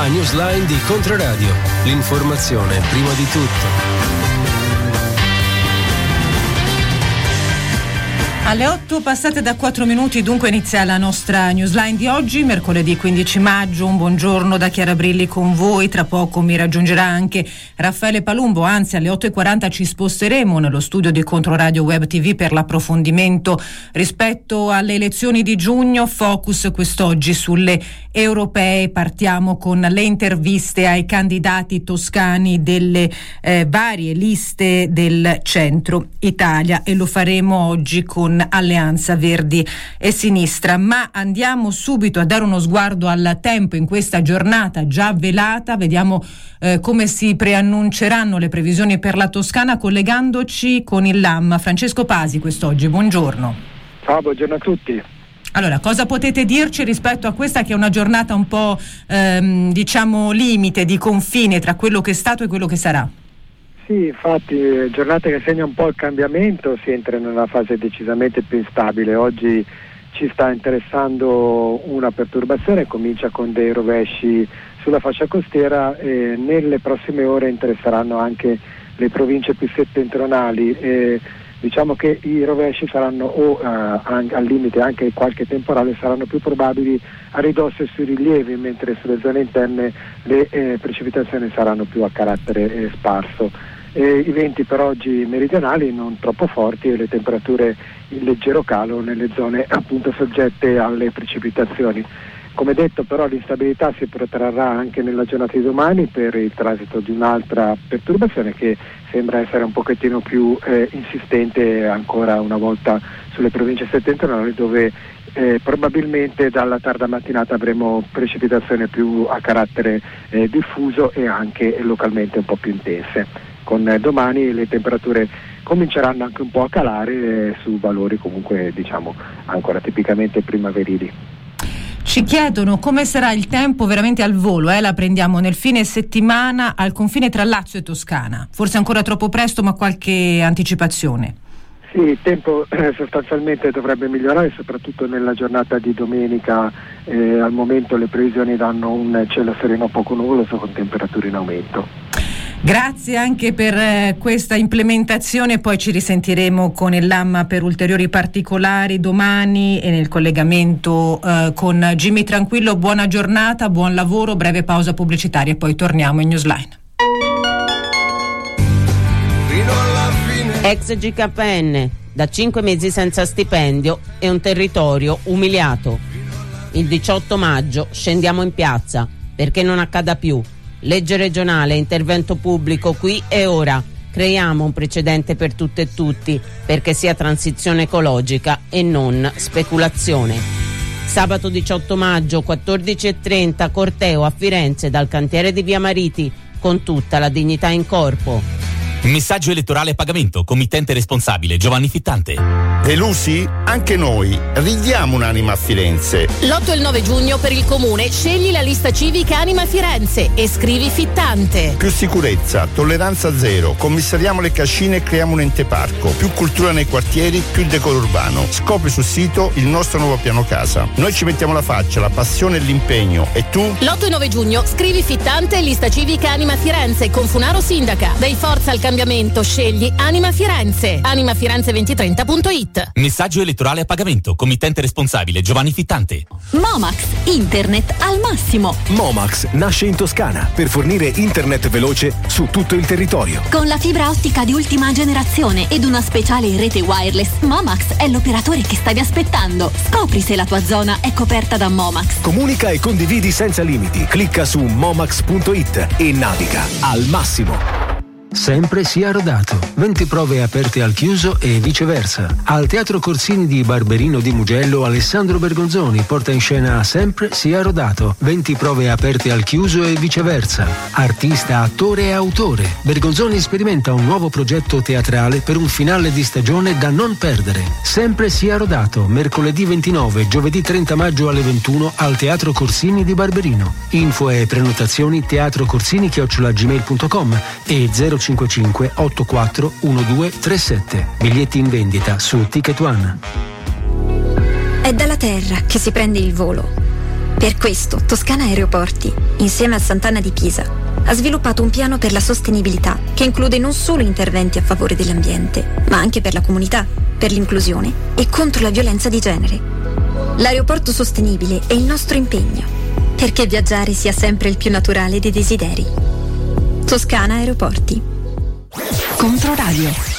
La newsline di Controradio. L'informazione prima di tutto. Alle 8 passate da 4 minuti, dunque inizia la nostra newsline di oggi, mercoledì 15 maggio. Un buongiorno da Chiara Brilli con voi. Tra poco mi raggiungerà anche Raffaele Palumbo, anzi alle 8:40 ci sposteremo nello studio di Controradio Web TV per l'approfondimento rispetto alle elezioni di giugno. Focus quest'oggi sulle europee. Partiamo con le interviste ai candidati toscani delle varie liste del centro Italia e lo faremo oggi con Alleanza Verdi e Sinistra. Ma andiamo subito a dare uno sguardo al tempo in questa giornata già velata. Vediamo come si preannunceranno le previsioni per la Toscana collegandoci con il LAM. Francesco Pasi quest'oggi, buongiorno. Ciao, buongiorno a tutti. Allora, cosa potete dirci rispetto a questa che è una giornata un po' limite, di confine tra quello che è stato e quello che sarà? Sì, infatti, giornata che segna un po' il cambiamento, si entra in una fase decisamente più instabile. Oggi ci sta interessando una perturbazione, comincia con dei rovesci sulla fascia costiera e nelle prossime ore interesseranno anche le province più settentrionali. Diciamo che i rovesci saranno al limite anche qualche temporale saranno più probabili a ridosso e sui rilievi, mentre sulle zone interne le precipitazioni saranno più a carattere sparso. I venti per oggi meridionali non troppo forti e le temperature in leggero calo nelle zone appunto soggette alle precipitazioni. Come detto, però, l'instabilità si protrarrà anche nella giornata di domani per il transito di un'altra perturbazione che sembra essere un pochettino più insistente ancora una volta sulle province settentrionali, dove probabilmente dalla tarda mattinata avremo precipitazioni più a carattere diffuso e anche localmente un po' più intense. Con domani le temperature cominceranno anche un po' a calare su valori comunque diciamo ancora tipicamente primaverili. Ci chiedono come sarà il tempo veramente al volo, la prendiamo nel fine settimana al confine tra Lazio e Toscana. Forse ancora troppo presto, ma qualche anticipazione? Sì, il tempo sostanzialmente dovrebbe migliorare, soprattutto nella giornata di domenica. Al momento le previsioni danno un cielo sereno poco nuvoloso con temperature in aumento. Grazie anche per questa implementazione, poi ci risentiremo con il LAM per ulteriori particolari domani e nel collegamento con Jimmy Tranquillo. Buona giornata, buon lavoro, breve pausa pubblicitaria e poi torniamo in Newsline. Ex GKN, da 5 mesi senza stipendio e un territorio umiliato. Il 18 maggio scendiamo in piazza perché non accada più. Legge regionale, intervento pubblico qui e ora. Creiamo un precedente per tutte e tutti, perché sia transizione ecologica e non speculazione. Sabato 18 maggio, 14:30, corteo a Firenze dal cantiere di Via Mariti, con tutta la dignità in corpo. Messaggio elettorale a pagamento, committente responsabile Giovanni Fittante. Delusi? Anche noi. Ridiamo un'anima a Firenze. L'8 e il 9 giugno per il comune scegli la lista civica Anima Firenze e scrivi Fittante. Più sicurezza, tolleranza zero, commissariamo le cascine e creiamo un ente parco. Più cultura nei quartieri, più decoro urbano. Scopri sul sito il nostro nuovo piano casa. Noi ci mettiamo la faccia, la passione e l'impegno. E tu? L'8 e 9 giugno scrivi Fittante e lista civica Anima Firenze con Funaro sindaca. Dai forza al cambiamento, scegli Anima Firenze. animafirenze2030.it. Messaggio elettorale a pagamento, committente responsabile Giovanni Fittante. Momax, internet al massimo. Momax nasce in Toscana per fornire internet veloce su tutto il territorio. Con la fibra ottica di ultima generazione ed una speciale rete wireless, Momax è l'operatore che stavi aspettando. Scopri se la tua zona è coperta da Momax. Comunica e condividi senza limiti. Clicca su momax.it e naviga al massimo. Sempre sia rodato. 20 prove aperte al chiuso e viceversa. Al Teatro Corsini di Barberino di Mugello, Alessandro Bergonzoni porta in scena Sempre sia rodato. 20 prove aperte al chiuso e viceversa. Artista, attore e autore. Bergonzoni sperimenta un nuovo progetto teatrale per un finale di stagione da non perdere. Sempre sia rodato. Mercoledì 29, giovedì 30 maggio alle 21 al Teatro Corsini di Barberino. Info e prenotazioni teatrocorsini@gmail.com e 055 84 1237. Biglietti in vendita su Ticket One. È dalla terra che si prende il volo. Per questo Toscana Aeroporti, insieme a Sant'Anna di Pisa, ha sviluppato un piano per la sostenibilità che include non solo interventi a favore dell'ambiente, ma anche per la comunità, per l'inclusione e contro la violenza di genere. L'aeroporto sostenibile è il nostro impegno, perché viaggiare sia sempre il più naturale dei desideri. Toscana Aeroporti. Controradio.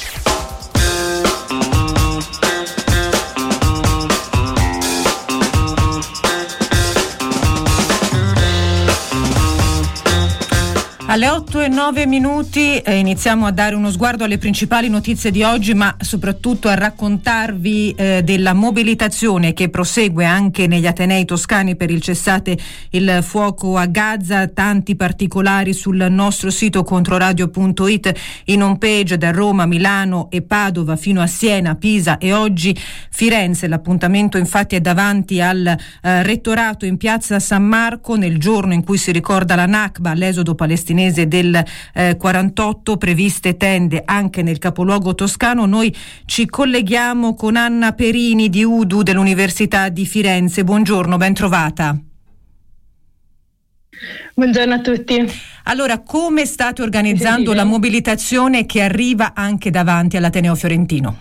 Alle 8:09 iniziamo a dare uno sguardo alle principali notizie di oggi, ma soprattutto a raccontarvi della mobilitazione che prosegue anche negli atenei toscani per il cessate il fuoco a Gaza. Tanti particolari sul nostro sito controradio.it, in home page da Roma, Milano e Padova fino a Siena, Pisa e oggi Firenze. L'appuntamento infatti è davanti al rettorato in piazza San Marco nel giorno in cui si ricorda la Nakba, l'esodo palestinese del 48, previste tende anche nel capoluogo toscano. Noi ci colleghiamo con Anna Perini di UDU dell'Università di Firenze. Buongiorno, ben trovata. Buongiorno a tutti. Allora, come state organizzando la mobilitazione che arriva anche davanti all'Ateneo Fiorentino?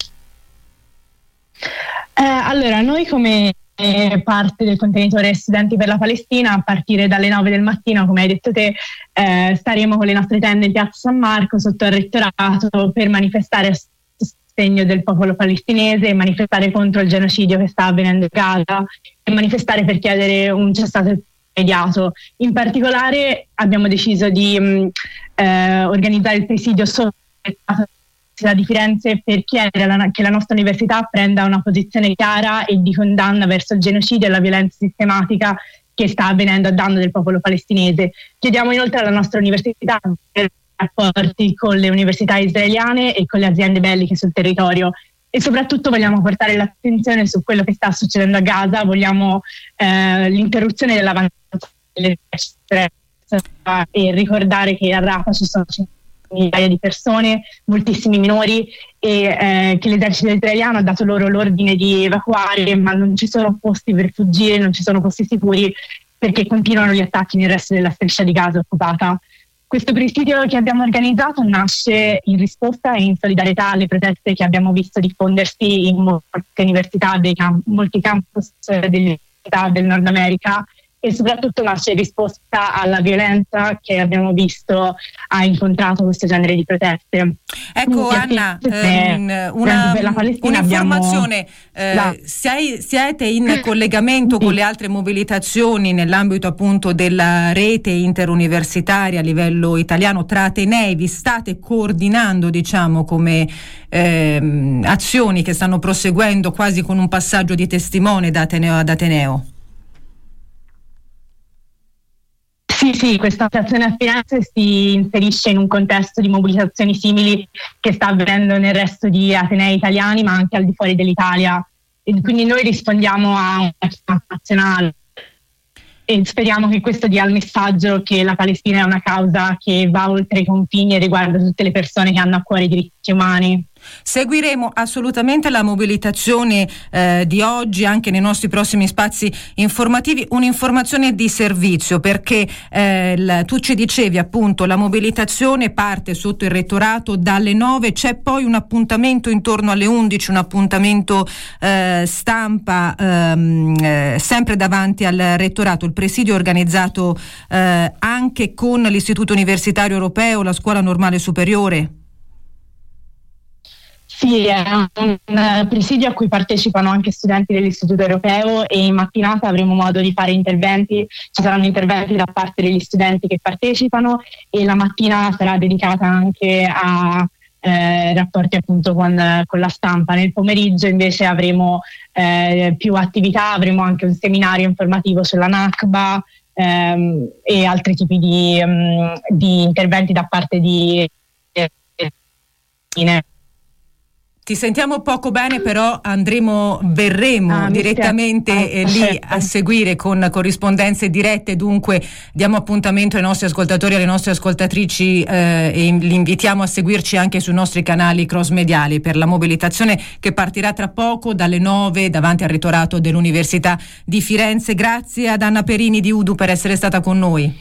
Allora, noi come parte del contenitore Studenti per la Palestina, a partire dalle 9 del mattino, come hai detto te, staremo con le nostre tende in piazza San Marco sotto il rettorato per manifestare a sostegno del popolo palestinese, manifestare contro il genocidio che sta avvenendo a Gaza e manifestare per chiedere un cessate immediato. In particolare abbiamo deciso di organizzare il presidio sotto di Firenze per chiedere che la nostra università prenda una posizione chiara e di condanna verso il genocidio e la violenza sistematica che sta avvenendo a danno del popolo palestinese. Chiediamo inoltre alla nostra università rapporti con le università israeliane e con le aziende belliche sul territorio, e soprattutto vogliamo portare l'attenzione su quello che sta succedendo a Gaza. Vogliamo l'interruzione dell'avanzata e ricordare che a Rafah ci sono migliaia di persone, moltissimi minori, e che l'esercito israeliano ha dato loro l'ordine di evacuare, ma non ci sono posti per fuggire, non ci sono posti sicuri perché continuano gli attacchi nel resto della striscia di Gaza occupata. Questo presidio che abbiamo organizzato nasce in risposta e in solidarietà alle proteste che abbiamo visto diffondersi in molte università, molti campus dell'Università del Nord America, e soprattutto nasce in risposta alla violenza che abbiamo visto ha incontrato questo genere di proteste. Ecco, Anna, un'informazione, siete in collegamento con le altre mobilitazioni nell'ambito appunto della rete interuniversitaria a livello italiano tra atenei? Vi state coordinando, diciamo, come azioni che stanno proseguendo quasi con un passaggio di testimone da ateneo ad ateneo? Sì, questa azione a Firenze si inserisce in un contesto di mobilitazioni simili che sta avvenendo nel resto di atenei italiani, ma anche al di fuori dell'Italia. E quindi noi rispondiamo a una chiamata nazionale e speriamo che questo dia il messaggio che la Palestina è una causa che va oltre i confini e riguarda tutte le persone che hanno a cuore i diritti umani. Seguiremo assolutamente la mobilitazione di oggi anche nei nostri prossimi spazi informativi. Un'informazione di servizio, perché tu ci dicevi appunto la mobilitazione parte sotto il rettorato dalle 9, c'è poi un appuntamento intorno alle 11, un appuntamento stampa sempre davanti al rettorato. Il presidio è organizzato anche con l'Istituto Universitario Europeo, la Scuola Normale Superiore. Sì, è un presidio a cui partecipano anche studenti dell'Istituto Europeo, e in mattinata avremo modo di fare interventi, ci saranno interventi da parte degli studenti che partecipano, e la mattina sarà dedicata anche a rapporti appunto con la stampa. Nel pomeriggio invece avremo più attività, avremo anche un seminario informativo sulla Nakba e altri tipi di interventi da parte di Ti sentiamo poco bene, però verremo direttamente lì a seguire con corrispondenze dirette, dunque diamo appuntamento ai nostri ascoltatori e alle nostre ascoltatrici e li invitiamo a seguirci anche sui nostri canali cross mediali per la mobilitazione che partirà tra poco dalle 9 davanti al rettorato dell'Università di Firenze. Grazie ad Anna Perini di Udu per essere stata con noi.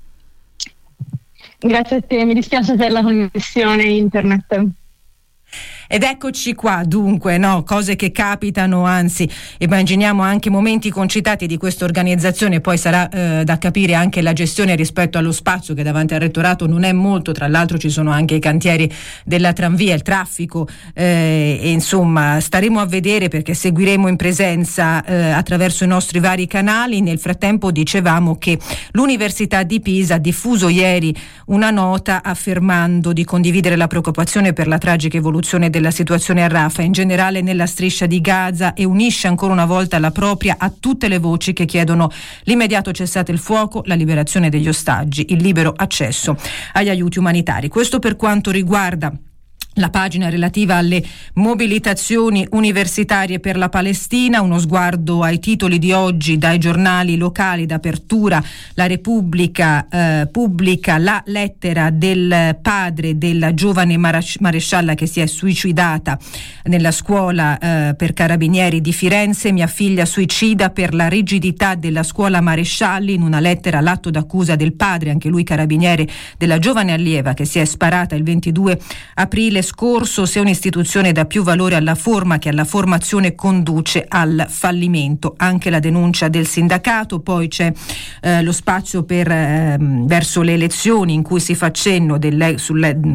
Grazie a te, mi dispiace per la connessione internet. Ed eccoci qua, dunque, cose che capitano, anzi immaginiamo anche momenti concitati di questa organizzazione. Poi sarà da capire anche la gestione rispetto allo spazio che davanti al rettorato non è molto, tra l'altro ci sono anche i cantieri della tranvia, il traffico e insomma staremo a vedere, perché seguiremo in presenza attraverso i nostri vari canali. Nel frattempo dicevamo che l'Università di Pisa ha diffuso ieri una nota affermando di condividere la preoccupazione per la tragica evoluzione della situazione a Rafah, in generale nella striscia di Gaza, e unisce ancora una volta la propria a tutte le voci che chiedono l'immediato cessate il fuoco, la liberazione degli ostaggi, il libero accesso agli aiuti umanitari. Questo per quanto riguarda la pagina relativa alle mobilitazioni universitarie per la Palestina. Uno sguardo ai titoli di oggi dai giornali locali. D'Apertura, La Repubblica pubblica la lettera del padre della giovane marescialla che si è suicidata nella scuola per carabinieri di Firenze. Mia figlia suicida per la rigidità della scuola marescialli. In una lettera l'atto d'accusa del padre, anche lui carabiniere, della giovane allieva che si è sparata il 22 aprile scorso. Se un'istituzione dà più valore alla forma che alla formazione, conduce al fallimento. Anche la denuncia del sindacato. Poi c'è lo spazio verso le elezioni, in cui si fa cenno dell'ex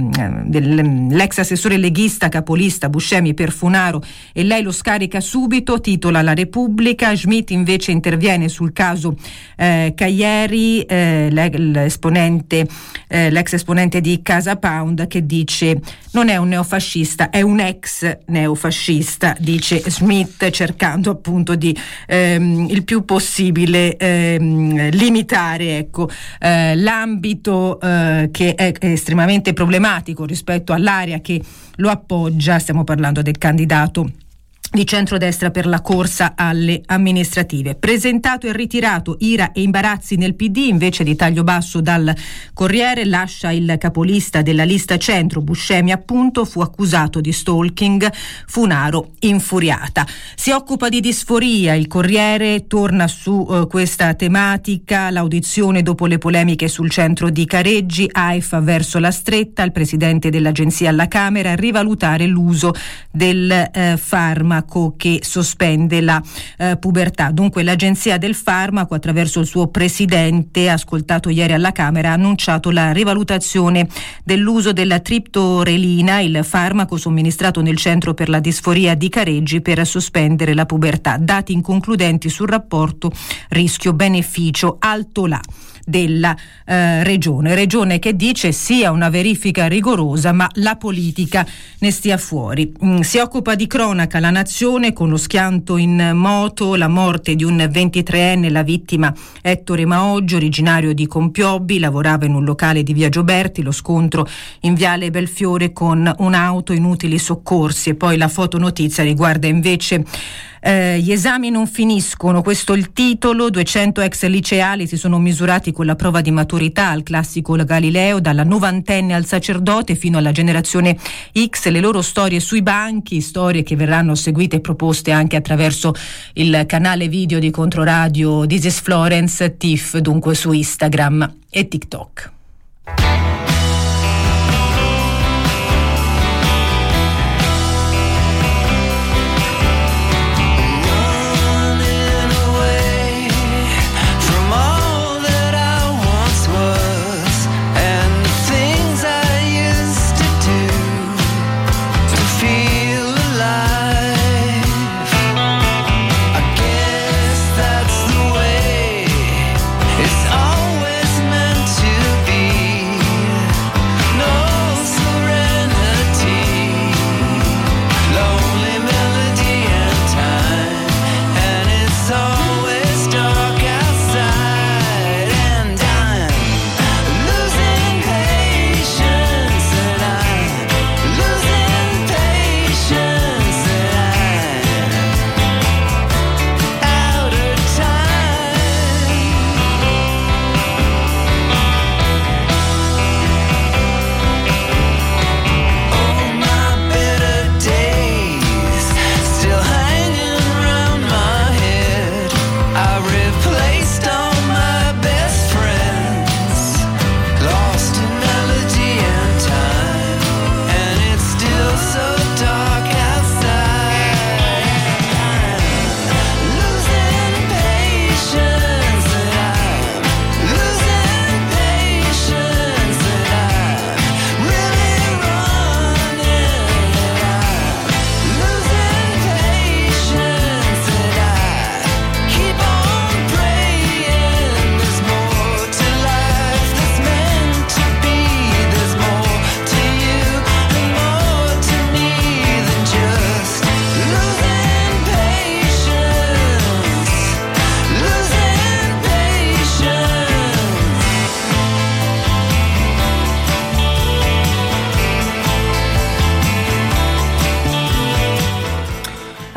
assessore leghista capolista Buscemi per Funaro, e lei lo scarica subito, titola La Repubblica. Schmidt invece interviene sul caso Cagliari, l'ex esponente di Casa Pound, che dice non è un neofascista, è un ex neofascista, dice Schmidt, cercando appunto di il più possibile limitare l'ambito che è estremamente problematico rispetto all'area che lo appoggia. Stiamo parlando del candidato di centrodestra per la corsa alle amministrative. Presentato e ritirato, ira e imbarazzi nel PD, invece di taglio basso dal Corriere. Lascia il capolista della lista centro, Buscemi appunto, fu accusato di stalking, Funaro infuriata. Si occupa di disforia, il Corriere torna su questa tematica. L'audizione dopo le polemiche sul centro di Careggi, AIFA verso la stretta, il presidente dell'agenzia alla Camera a rivalutare l'uso del farmaco che sospende la pubertà. Dunque l'Agenzia del Farmaco, attraverso il suo presidente, ascoltato ieri alla Camera, ha annunciato la rivalutazione dell'uso della triptorelina, il farmaco somministrato nel centro per la disforia di Careggi per sospendere la pubertà. Dati inconcludenti sul rapporto rischio-beneficio, alto là della regione che dice sia una verifica rigorosa ma la politica ne stia fuori. Si occupa di cronaca La Nazione, con lo schianto in moto, la morte di un 23enne, la vittima Ettore Maoggio, originario di Compiobbi, lavorava in un locale di via Gioberti, lo scontro in viale Belfiore con un'auto, inutili soccorsi. E poi la fotonotizia riguarda invece gli esami non finiscono, questo è il titolo. 200 ex liceali si sono misurati con la prova di maturità al classico Galileo, dalla novantenne al sacerdote fino alla generazione X, le loro storie sui banchi, storie che verranno seguite e proposte anche attraverso il canale video di Controradio This is Florence, TIF, dunque su Instagram e TikTok. It's always meant to be.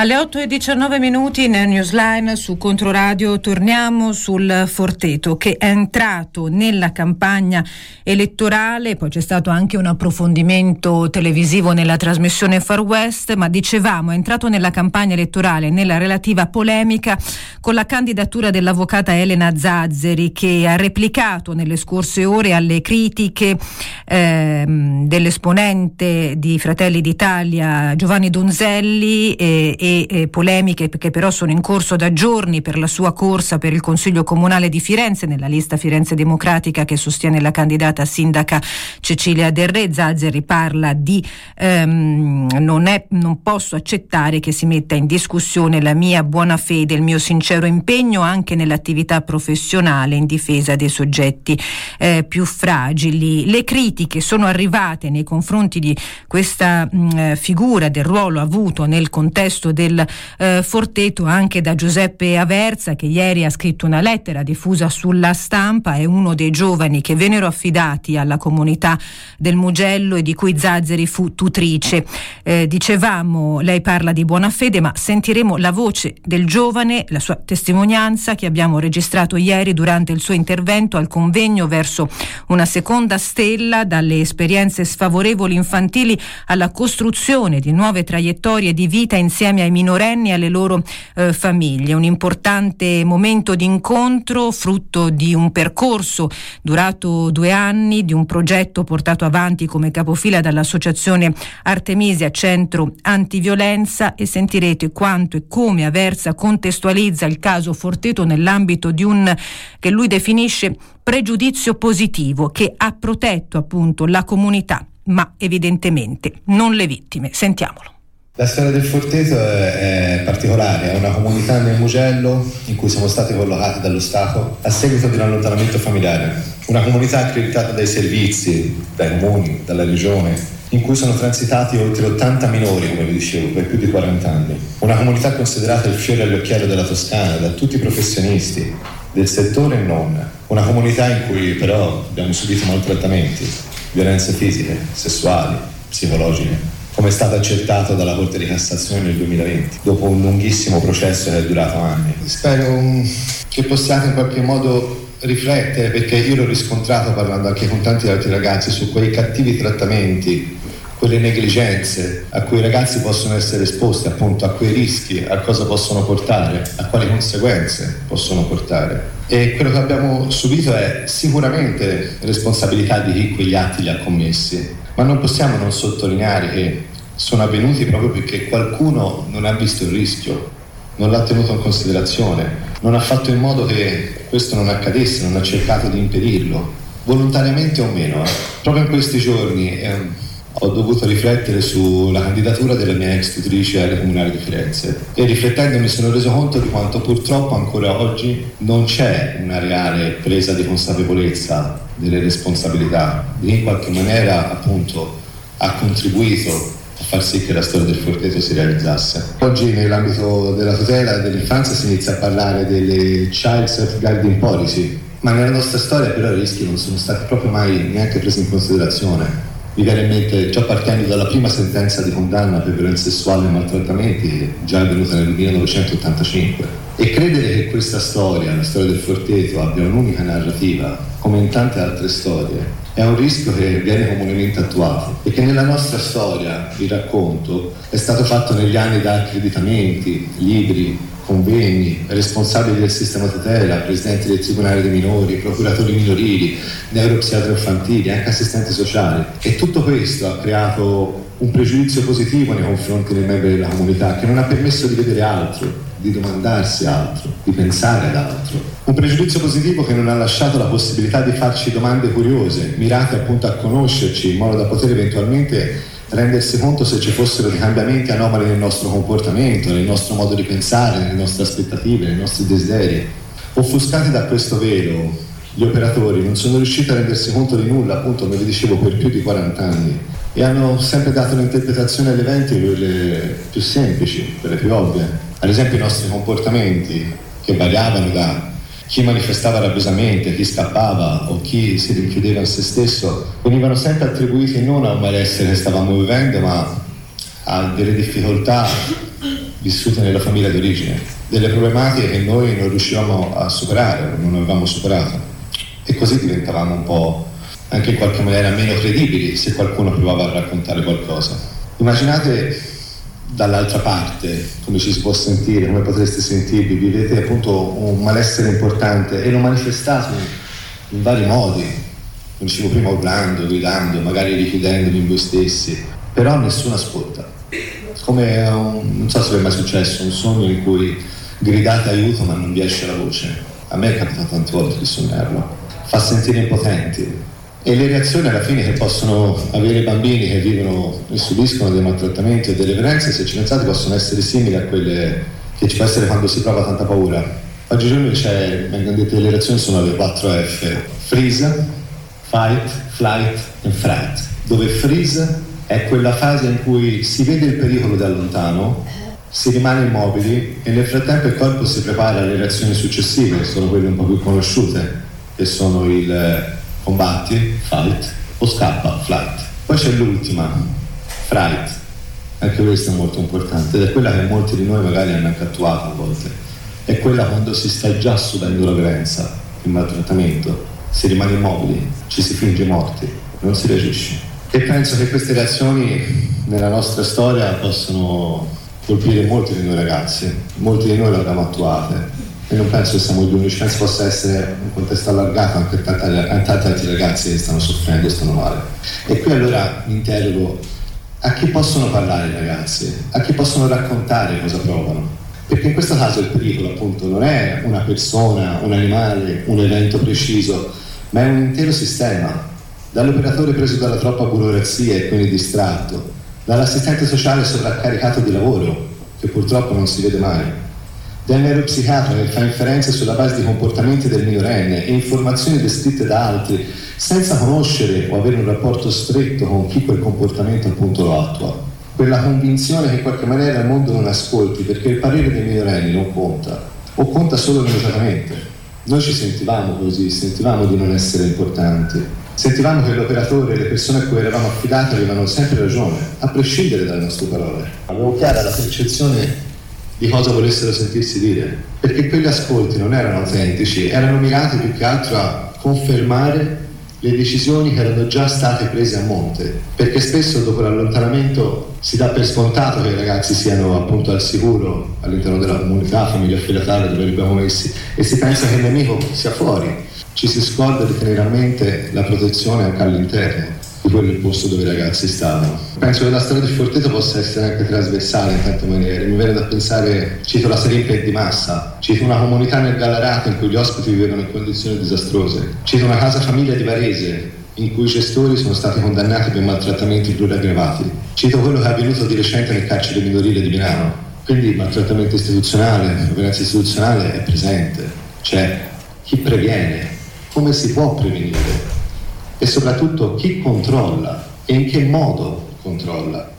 Alle 8:19 nel Newsline su Controradio torniamo sul Forteto, che è entrato nella campagna elettorale. Poi c'è stato anche un approfondimento televisivo nella trasmissione Far West, ma dicevamo è entrato nella campagna elettorale nella relativa polemica con la candidatura dell'avvocata Elena Zazzeri, che ha replicato nelle scorse ore alle critiche dell'esponente di Fratelli d'Italia Giovanni Donzelli e polemiche che però sono in corso da giorni per la sua corsa per il Consiglio Comunale di Firenze nella lista Firenze Democratica che sostiene la candidata sindaca Cecilia Del Re. Zazzeri parla di non posso accettare che si metta in discussione la mia buona fede, il mio sincero impegno anche nell'attività professionale in difesa dei soggetti più fragili. Le critiche sono arrivate nei confronti di questa figura, del ruolo avuto nel contesto del Forteto anche da Giuseppe Aversa, che ieri ha scritto una lettera diffusa sulla Stampa. È uno dei giovani che vennero affidati alla comunità del Mugello e di cui Zazzeri fu tutrice. Dicevamo, lei parla di buona fede, ma sentiremo la voce del giovane, la sua testimonianza che abbiamo registrato ieri durante il suo intervento al convegno Verso una seconda stella, dalle esperienze sfavorevoli infantili alla costruzione di nuove traiettorie di vita insieme ai minorenni e alle loro famiglie. Un importante momento di incontro, frutto di un percorso durato 2 anni, di un progetto portato avanti come capofila dall'associazione Artemisia Centro Antiviolenza, e sentirete quanto e come Aversa contestualizza il caso Forteto nell'ambito di un, che lui definisce, pregiudizio positivo che ha protetto appunto la comunità, ma evidentemente non le vittime. Sentiamolo. La storia del Forteto è particolare, è una comunità nel Mugello in cui siamo stati collocati dallo Stato a seguito di un allontanamento familiare. Una comunità accreditata dai servizi, dai comuni, dalla regione, in cui sono transitati oltre 80 minori, come vi dicevo, per più di 40 anni. Una comunità considerata il fiore all'occhiello della Toscana da tutti i professionisti del settore e non. Una comunità in cui però abbiamo subito maltrattamenti, violenze fisiche, sessuali, psicologiche, come è stato accertato dalla Corte di Cassazione nel 2020, dopo un lunghissimo processo che è durato anni. Spero che possiate in qualche modo riflettere, perché io l'ho riscontrato parlando anche con tanti altri ragazzi, su quei cattivi trattamenti, quelle negligenze a cui i ragazzi possono essere esposti, appunto a quei rischi, a cosa possono portare, a quali conseguenze possono portare. E quello che abbiamo subito è sicuramente responsabilità di chi quegli atti li ha commessi, ma non possiamo non sottolineare che sono avvenuti proprio perché qualcuno non ha visto il rischio, non l'ha tenuto in considerazione, non ha fatto in modo che questo non accadesse, non ha cercato di impedirlo, volontariamente o meno. Proprio in questi giorni ho dovuto riflettere sulla candidatura della mia ex tutrice alle Comunali di Firenze e riflettendo mi sono reso conto di quanto purtroppo ancora oggi non c'è una reale presa di consapevolezza delle responsabilità di chi in qualche maniera appunto ha contribuito a far sì che la storia del Forteto si realizzasse. Oggi nell'ambito della tutela dell'infanzia si inizia a parlare delle Child Safeguarding Policy, ma nella nostra storia però i rischi non sono stati proprio mai neanche presi in considerazione. Mi viene in mente, già partendo dalla prima sentenza di condanna per violenza sessuale e maltrattamenti, già avvenuta nel 1985. E credere che questa storia, la storia del Forteto, abbia un'unica narrativa, come in tante altre storie, è un rischio che viene comunemente attuato e che nella nostra storia, il racconto, è stato fatto negli anni da accreditamenti, libri, convegni, responsabili del sistema tutela, presidenti del tribunale dei minori, procuratori minorili, neuropsiatri infantili, anche assistenti sociali. E tutto questo ha creato un pregiudizio positivo nei confronti dei membri della comunità che non ha permesso di vedere altro, di domandarsi altro, di pensare ad altro. Un pregiudizio positivo che non ha lasciato la possibilità di farci domande curiose, mirate appunto a conoscerci in modo da poter eventualmente rendersi conto se ci fossero dei cambiamenti anomali nel nostro comportamento, nel nostro modo di pensare, nelle nostre aspettative, nei nostri desideri. Offuscati da questo velo, gli operatori non sono riusciti a rendersi conto di nulla, appunto come vi dicevo, per più di 40 anni e hanno sempre dato un'interpretazione agli eventi, quelle più semplici, quelle più ovvie. Ad esempio i nostri comportamenti, che variavano da chi manifestava rabbiosamente, chi scappava o chi si rinchiudeva in se stesso, venivano sempre attribuiti non a un malessere che stavamo vivendo, ma a delle difficoltà vissute nella famiglia d'origine, delle problematiche che noi non riuscivamo a superare, non avevamo superato, e così diventavamo un po' anche in qualche maniera meno credibili se qualcuno provava a raccontare qualcosa. Immaginate dall'altra parte come ci si può sentire, come potreste sentirvi, vivete appunto un malessere importante e lo manifestate in vari modi, come dicevo prima, urlando, gridando, magari richiudendovi in voi stessi, però nessuno ascolta. Come non so se vi è mai successo un sogno in cui gridate aiuto ma non vi esce la voce. A me è capitato tante volte di sognarlo, fa sentire impotenti, e le reazioni alla fine che possono avere i bambini che vivono e subiscono dei maltrattamenti o delle violenze, se ci pensate, possono essere simili a quelle che ci può essere quando si prova tanta paura. Oggigiorno vengono dette, le reazioni sono le 4 F: freeze, fight, flight e fright, dove freeze è quella fase in cui si vede il pericolo da lontano, si rimane immobili e nel frattempo il corpo si prepara alle reazioni successive, che sono quelle un po' più conosciute, che sono il combatti, fight, o scappa, flight. Poi c'è l'ultima, fright, anche questa è molto importante, ed è quella che molti di noi magari hanno anche attuato a volte. È quella quando si sta già subendo la violenza, il maltrattamento, si rimane immobili, ci si finge morti, non si reagisce. E penso che queste reazioni nella nostra storia possono colpire molti di noi ragazzi, molti di noi le abbiamo attuate. E non penso che siamo gli unici, penso possa essere un contesto allargato anche a tanti altri ragazzi che stanno soffrendo e stanno male. E qui allora mi interrogo: a chi possono parlare i ragazzi? A chi possono raccontare cosa provano? Perché in questo caso il pericolo appunto non è una persona, un animale, un evento preciso, ma è un intero sistema, dall'operatore preso dalla troppa burocrazia e quindi distratto, dall'assistente sociale sovraccaricato di lavoro, che purtroppo non si vede mai, del neuropsichiatra che fa inferenze sulla base di comportamenti del minorenne e informazioni descritte da altri senza conoscere o avere un rapporto stretto con chi quel comportamento appunto lo attua. Quella convinzione che in qualche maniera il mondo non ascolti perché il parere dei minorenni non conta, o conta solo limitatamente. Noi ci sentivamo così, sentivamo di non essere importanti, sentivamo che l'operatore e le persone a cui eravamo affidati avevano sempre ragione, a prescindere dalle nostre parole. Avevo chiara la percezione di cosa volessero sentirsi dire, perché quegli ascolti non erano autentici, erano mirati più che altro a confermare le decisioni che erano già state prese a monte, perché spesso dopo l'allontanamento si dà per scontato che i ragazzi siano appunto al sicuro all'interno della comunità, famiglia affidataria dove li abbiamo messi, e si pensa che il nemico sia fuori, ci si scorda di tenere a mente la protezione anche all'interno di quello il posto dove i ragazzi stavano. Penso che la storia di Forteto possa essere anche trasversale in tante maniere. Mi viene da pensare, cito la Serinpe di Massa, cito una comunità nel Gallarate in cui gli ospiti vivevano in condizioni disastrose, cito una casa famiglia di Varese in cui i gestori sono stati condannati per maltrattamenti pluriaggravati, cito quello che è avvenuto di recente nel carcere minorile di Milano. Quindi il maltrattamento istituzionale, la violenza istituzionale è presente, c'è. Chi previene? Come si può prevenire? E soprattutto chi controlla e in che modo controlla.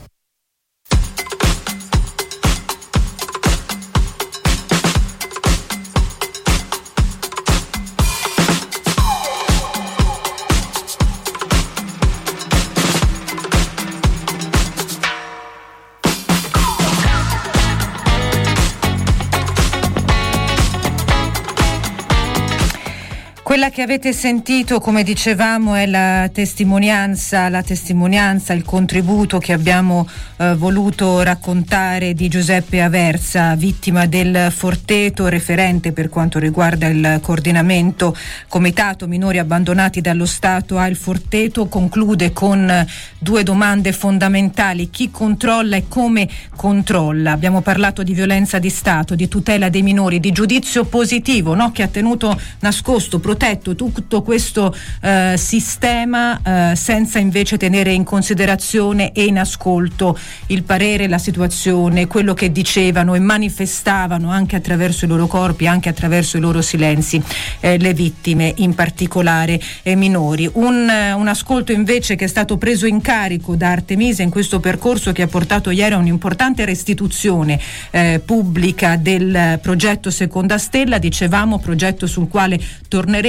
Quella che avete sentito, come dicevamo, è la testimonianza, il contributo che abbiamo voluto raccontare di Giuseppe Aversa, vittima del Forteto, referente per quanto riguarda il coordinamento Comitato Minori Abbandonati dallo Stato al Forteto. Conclude con 2 domande fondamentali: chi controlla e come controlla? Abbiamo parlato di violenza di Stato, di tutela dei minori, di giudizio positivo, no? Che ha tenuto nascosto, protetto tutto questo sistema senza invece tenere in considerazione e in ascolto il parere, la situazione, quello che dicevano e manifestavano anche attraverso i loro corpi, anche attraverso i loro silenzi, le vittime, in particolare minori. Un ascolto invece che è stato preso in carico da Artemisia in questo percorso che ha portato ieri a un'importante restituzione pubblica del progetto Seconda Stella, dicevamo, progetto sul quale torneremo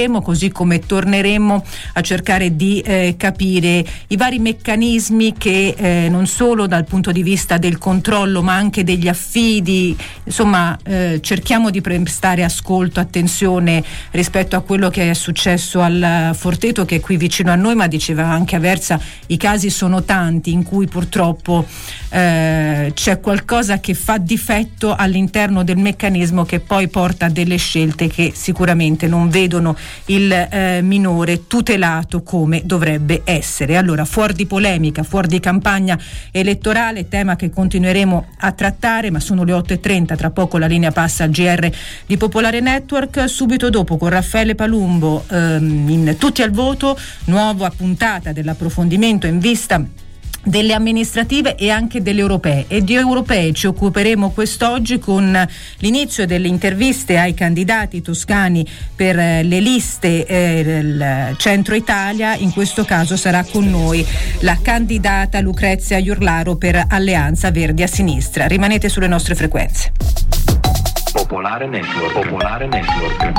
torneremo, così come torneremo a cercare di capire i vari meccanismi che non solo dal punto di vista del controllo ma anche degli affidi, insomma cerchiamo di prestare ascolto, attenzione rispetto a quello che è successo al Forteto, che è qui vicino a noi, ma diceva anche Aversa, i casi sono tanti in cui purtroppo c'è qualcosa che fa difetto all'interno del meccanismo, che poi porta a delle scelte che sicuramente non vedono il minore tutelato come dovrebbe essere. Allora, fuori di polemica, fuori di campagna elettorale, tema che continueremo a trattare, ma sono le 8:30, tra poco la linea passa al GR di Popolare Network, subito dopo con Raffaele Palumbo in Tutti al Voto, nuova puntata dell'approfondimento in vista delle amministrative e anche delle europee, e di europee ci occuperemo quest'oggi con l'inizio delle interviste ai candidati toscani per le liste del Centro Italia. In questo caso sarà con noi la candidata Lucrezia Iurlaro per Alleanza Verdi a Sinistra. Rimanete sulle nostre frequenze. Popolare Network. Popolare Network.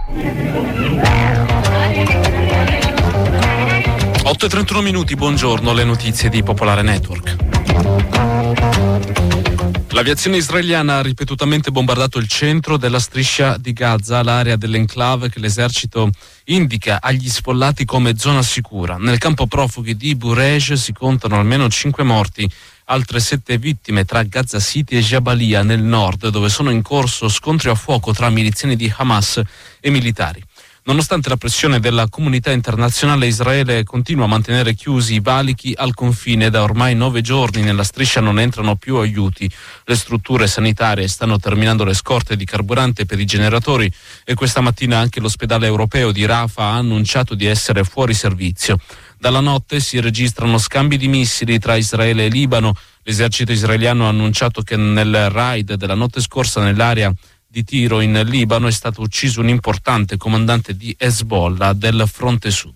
8:31 minuti, buongiorno, le notizie di Popolare Network. L'aviazione israeliana ha ripetutamente bombardato il centro della striscia di Gaza, l'area dell'enclave che l'esercito indica agli sfollati come zona sicura. Nel campo profughi di Burej si contano almeno 5 morti, altre 7 vittime tra Gaza City e Jabalia nel nord, dove sono in corso scontri a fuoco tra miliziani di Hamas e militari. Nonostante la pressione della comunità internazionale, Israele continua a mantenere chiusi i valichi al confine. Da ormai 9 giorni nella striscia non entrano più aiuti. Le strutture sanitarie stanno terminando le scorte di carburante per i generatori e questa mattina anche l'ospedale europeo di Rafah ha annunciato di essere fuori servizio. Dalla notte si registrano scambi di missili tra Israele e Libano. L'esercito israeliano ha annunciato che nel raid della notte scorsa nell'area di Tiro in Libano è stato ucciso un importante comandante di Hezbollah del fronte sud.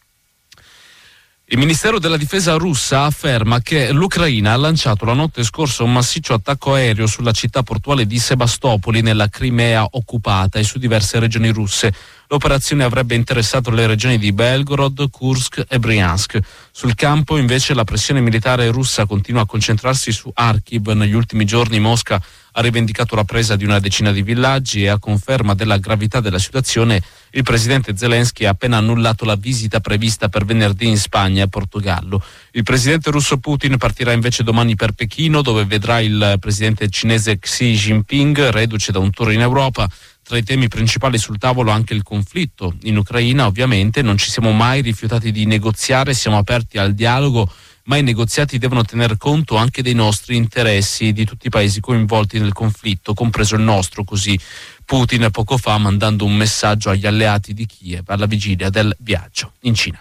Il Ministero della Difesa russa afferma che l'Ucraina ha lanciato la notte scorsa un massiccio attacco aereo sulla città portuale di Sebastopoli nella Crimea occupata e su diverse regioni russe. L'operazione avrebbe interessato le regioni di Belgorod, Kursk e Bryansk. Sul campo invece la pressione militare russa continua a concentrarsi su Kharkiv. Negli ultimi giorni Mosca ha rivendicato la presa di una decina di villaggi e a conferma della gravità della situazione il presidente Zelensky ha appena annullato la visita prevista per venerdì in Spagna e Portogallo. Il presidente russo Putin partirà invece domani per Pechino, dove vedrà il presidente cinese Xi Jinping, reduce da un tour in Europa. Tra i temi principali sul tavolo anche il conflitto in Ucraina. Ovviamente non ci siamo mai rifiutati di negoziare, siamo aperti al dialogo, ma i negoziati devono tener conto anche dei nostri interessi, di tutti i paesi coinvolti nel conflitto, compreso il nostro, così Putin poco fa mandando un messaggio agli alleati di Kiev alla vigilia del viaggio in Cina.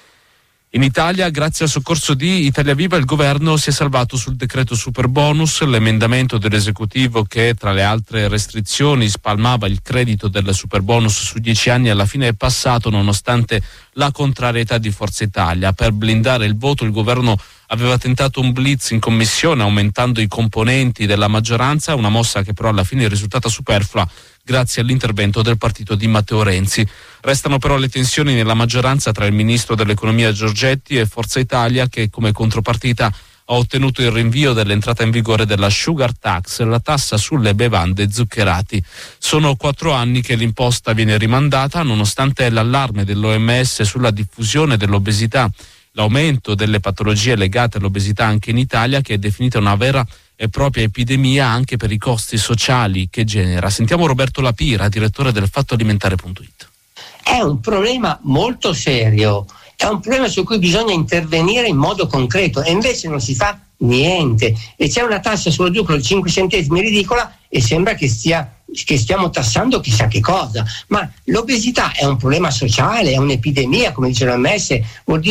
In Italia, grazie al soccorso di Italia Viva, il governo si è salvato sul decreto Superbonus, l'emendamento dell'esecutivo che tra le altre restrizioni spalmava il credito del Superbonus su 10 anni alla fine è passato nonostante la contrarietà di Forza Italia. Per blindare il voto il governo aveva tentato un blitz in commissione aumentando i componenti della maggioranza, una mossa che però alla fine è risultata superflua grazie all'intervento del partito di Matteo Renzi. Restano però le tensioni nella maggioranza tra il ministro dell'economia Giorgetti e Forza Italia, che come contropartita ha ottenuto il rinvio dell'entrata in vigore della sugar tax, la tassa sulle bevande zuccherati. Sono 4 anni che l'imposta viene rimandata nonostante l'allarme dell'OMS sulla diffusione dell'obesità, l'aumento delle patologie legate all'obesità anche in Italia, che è definita una vera e propria epidemia anche per i costi sociali che genera. Sentiamo Roberto Lapira, direttore del fattoalimentare.it. È un problema molto serio, è un problema su cui bisogna intervenire in modo concreto e invece non si fa niente e c'è una tassa sullo zucchero di 5 centesimi ridicola e sembra che stiamo tassando chissà che cosa, ma l'obesità è un problema sociale, è un'epidemia, come dice l'OMS, vuol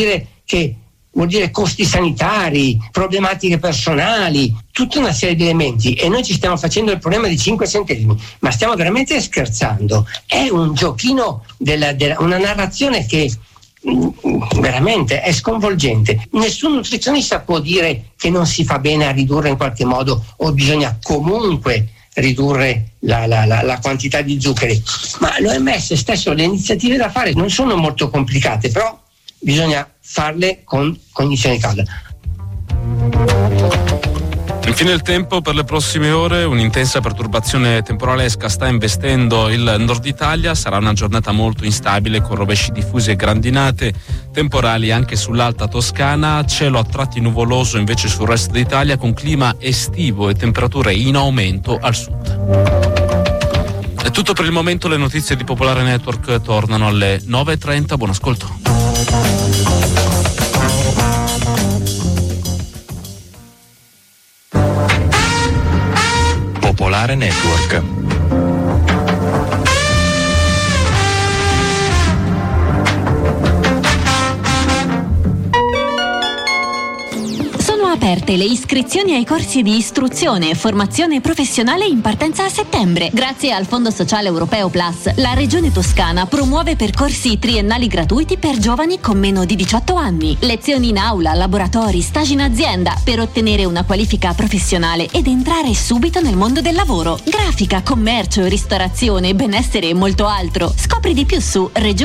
dire costi sanitari, problematiche personali, tutta una serie di elementi e noi ci stiamo facendo il problema di 5 centesimi, ma stiamo veramente scherzando. È un giochino una narrazione che veramente è sconvolgente. Nessun nutrizionista può dire che non si fa bene a ridurre in qualche modo o bisogna comunque ridurre la quantità di zuccheri. Ma l'OMS stesso, le iniziative da fare non sono molto complicate, però bisogna farle con cognizione di causa. Infine il tempo per le prossime ore: un'intensa perturbazione temporalesca sta investendo il nord Italia, sarà una giornata molto instabile con rovesci diffusi e grandinate, temporali anche sull'Alta Toscana, cielo a tratti nuvoloso invece sul resto d'Italia con clima estivo e temperature in aumento al sud. È tutto per il momento, le notizie di Popolare Network tornano alle 9:30, buon ascolto. Popolare Network. Aperte le iscrizioni ai corsi di istruzione e formazione professionale in partenza a settembre. Grazie al Fondo Sociale Europeo Plus, la Regione Toscana promuove percorsi triennali gratuiti per giovani con meno di 18 anni. Lezioni in aula, laboratori, stage in azienda per ottenere una qualifica professionale ed entrare subito nel mondo del lavoro. Grafica, commercio, ristorazione, benessere e molto altro. Scopri di più su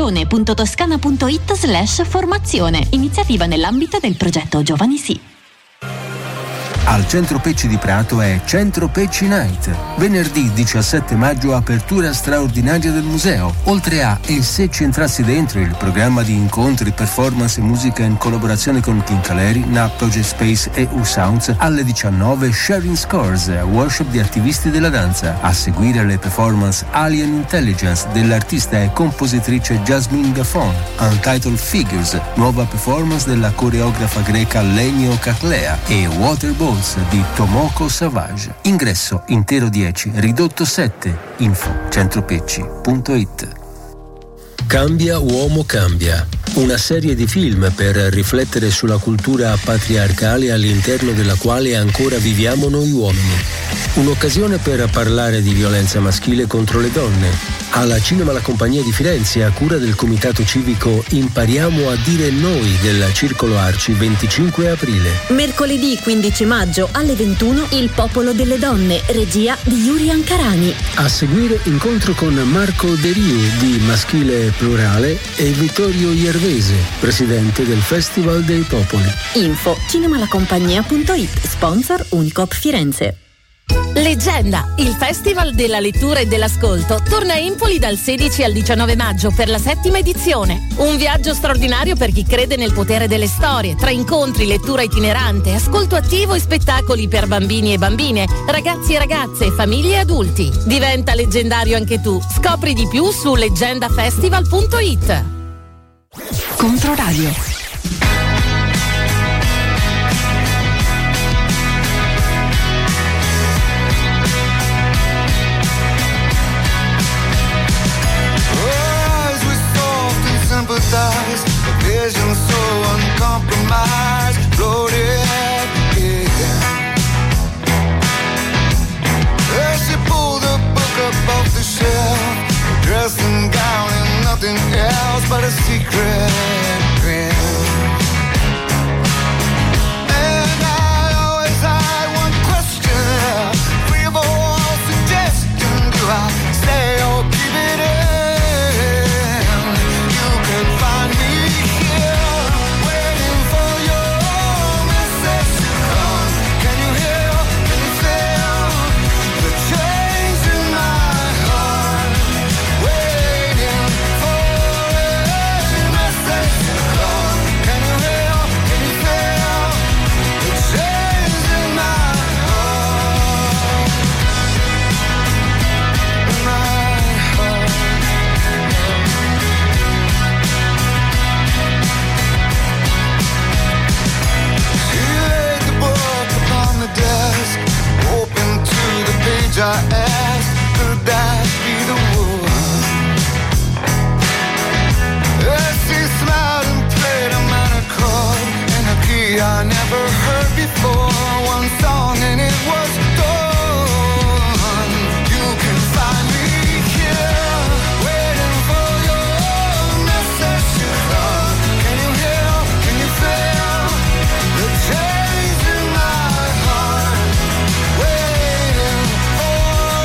regione.toscana.it/formazione. Iniziativa nell'ambito del progetto Giovani Sì. Al Centro Pecci di Prato è Centro Pecci Night. Venerdì 17 maggio apertura straordinaria del museo. Oltre a E se ci entrassi dentro, il programma di incontri, performance e musica in collaborazione con King Caleri, NAP Project Space e U-Sounds. Alle 19 Sharing Scores, workshop di attivisti della danza. A seguire le performance Alien Intelligence dell'artista e compositrice Jasmine Gaffon. Untitled Figures, nuova performance della coreografa greca Lenio Caclea. E Waterboy di Tomoko Savage. Ingresso intero 10, ridotto 7. Info centropecci.it. Cambia uomo cambia. Una serie di film per riflettere sulla cultura patriarcale all'interno della quale ancora viviamo noi uomini. Un'occasione per parlare di violenza maschile contro le donne. Alla Cinema La Compagnia di Firenze, a cura del Comitato Civico Impariamo a dire noi del Circolo Arci, 25 aprile. Mercoledì 15 maggio alle 21 Il popolo delle donne, regia di Yuri Ancarani. A seguire incontro con Marco De Riu di Maschile Plurale e Vittorio Iervese, presidente del Festival dei Popoli. Info cinemalacompagnia.it, sponsor Unicoop Firenze. Leggenda, il festival della lettura e dell'ascolto, torna a Empoli dal 16 al 19 maggio per la 7ª edizione. Un viaggio straordinario per chi crede nel potere delle storie, tra incontri, lettura itinerante, ascolto attivo e spettacoli per bambini e bambine, ragazzi e ragazze, famiglie e adulti. Diventa leggendario anche tu. Scopri di più su leggendafestival.it. Controradio. A vision so uncompromised, floated, yeah. As she pulled the book up off the shelf, dressing gown and nothing else but a secret grin. And I always had one question, free of all suggestion, do I stay or keep it in? I asked, could that be the one? As she smiled and played a minor chord in a key I never heard before. One song and it was done. You can find me here, waiting for your message to come. Can you hear, can you feel the change in my heart? Waiting for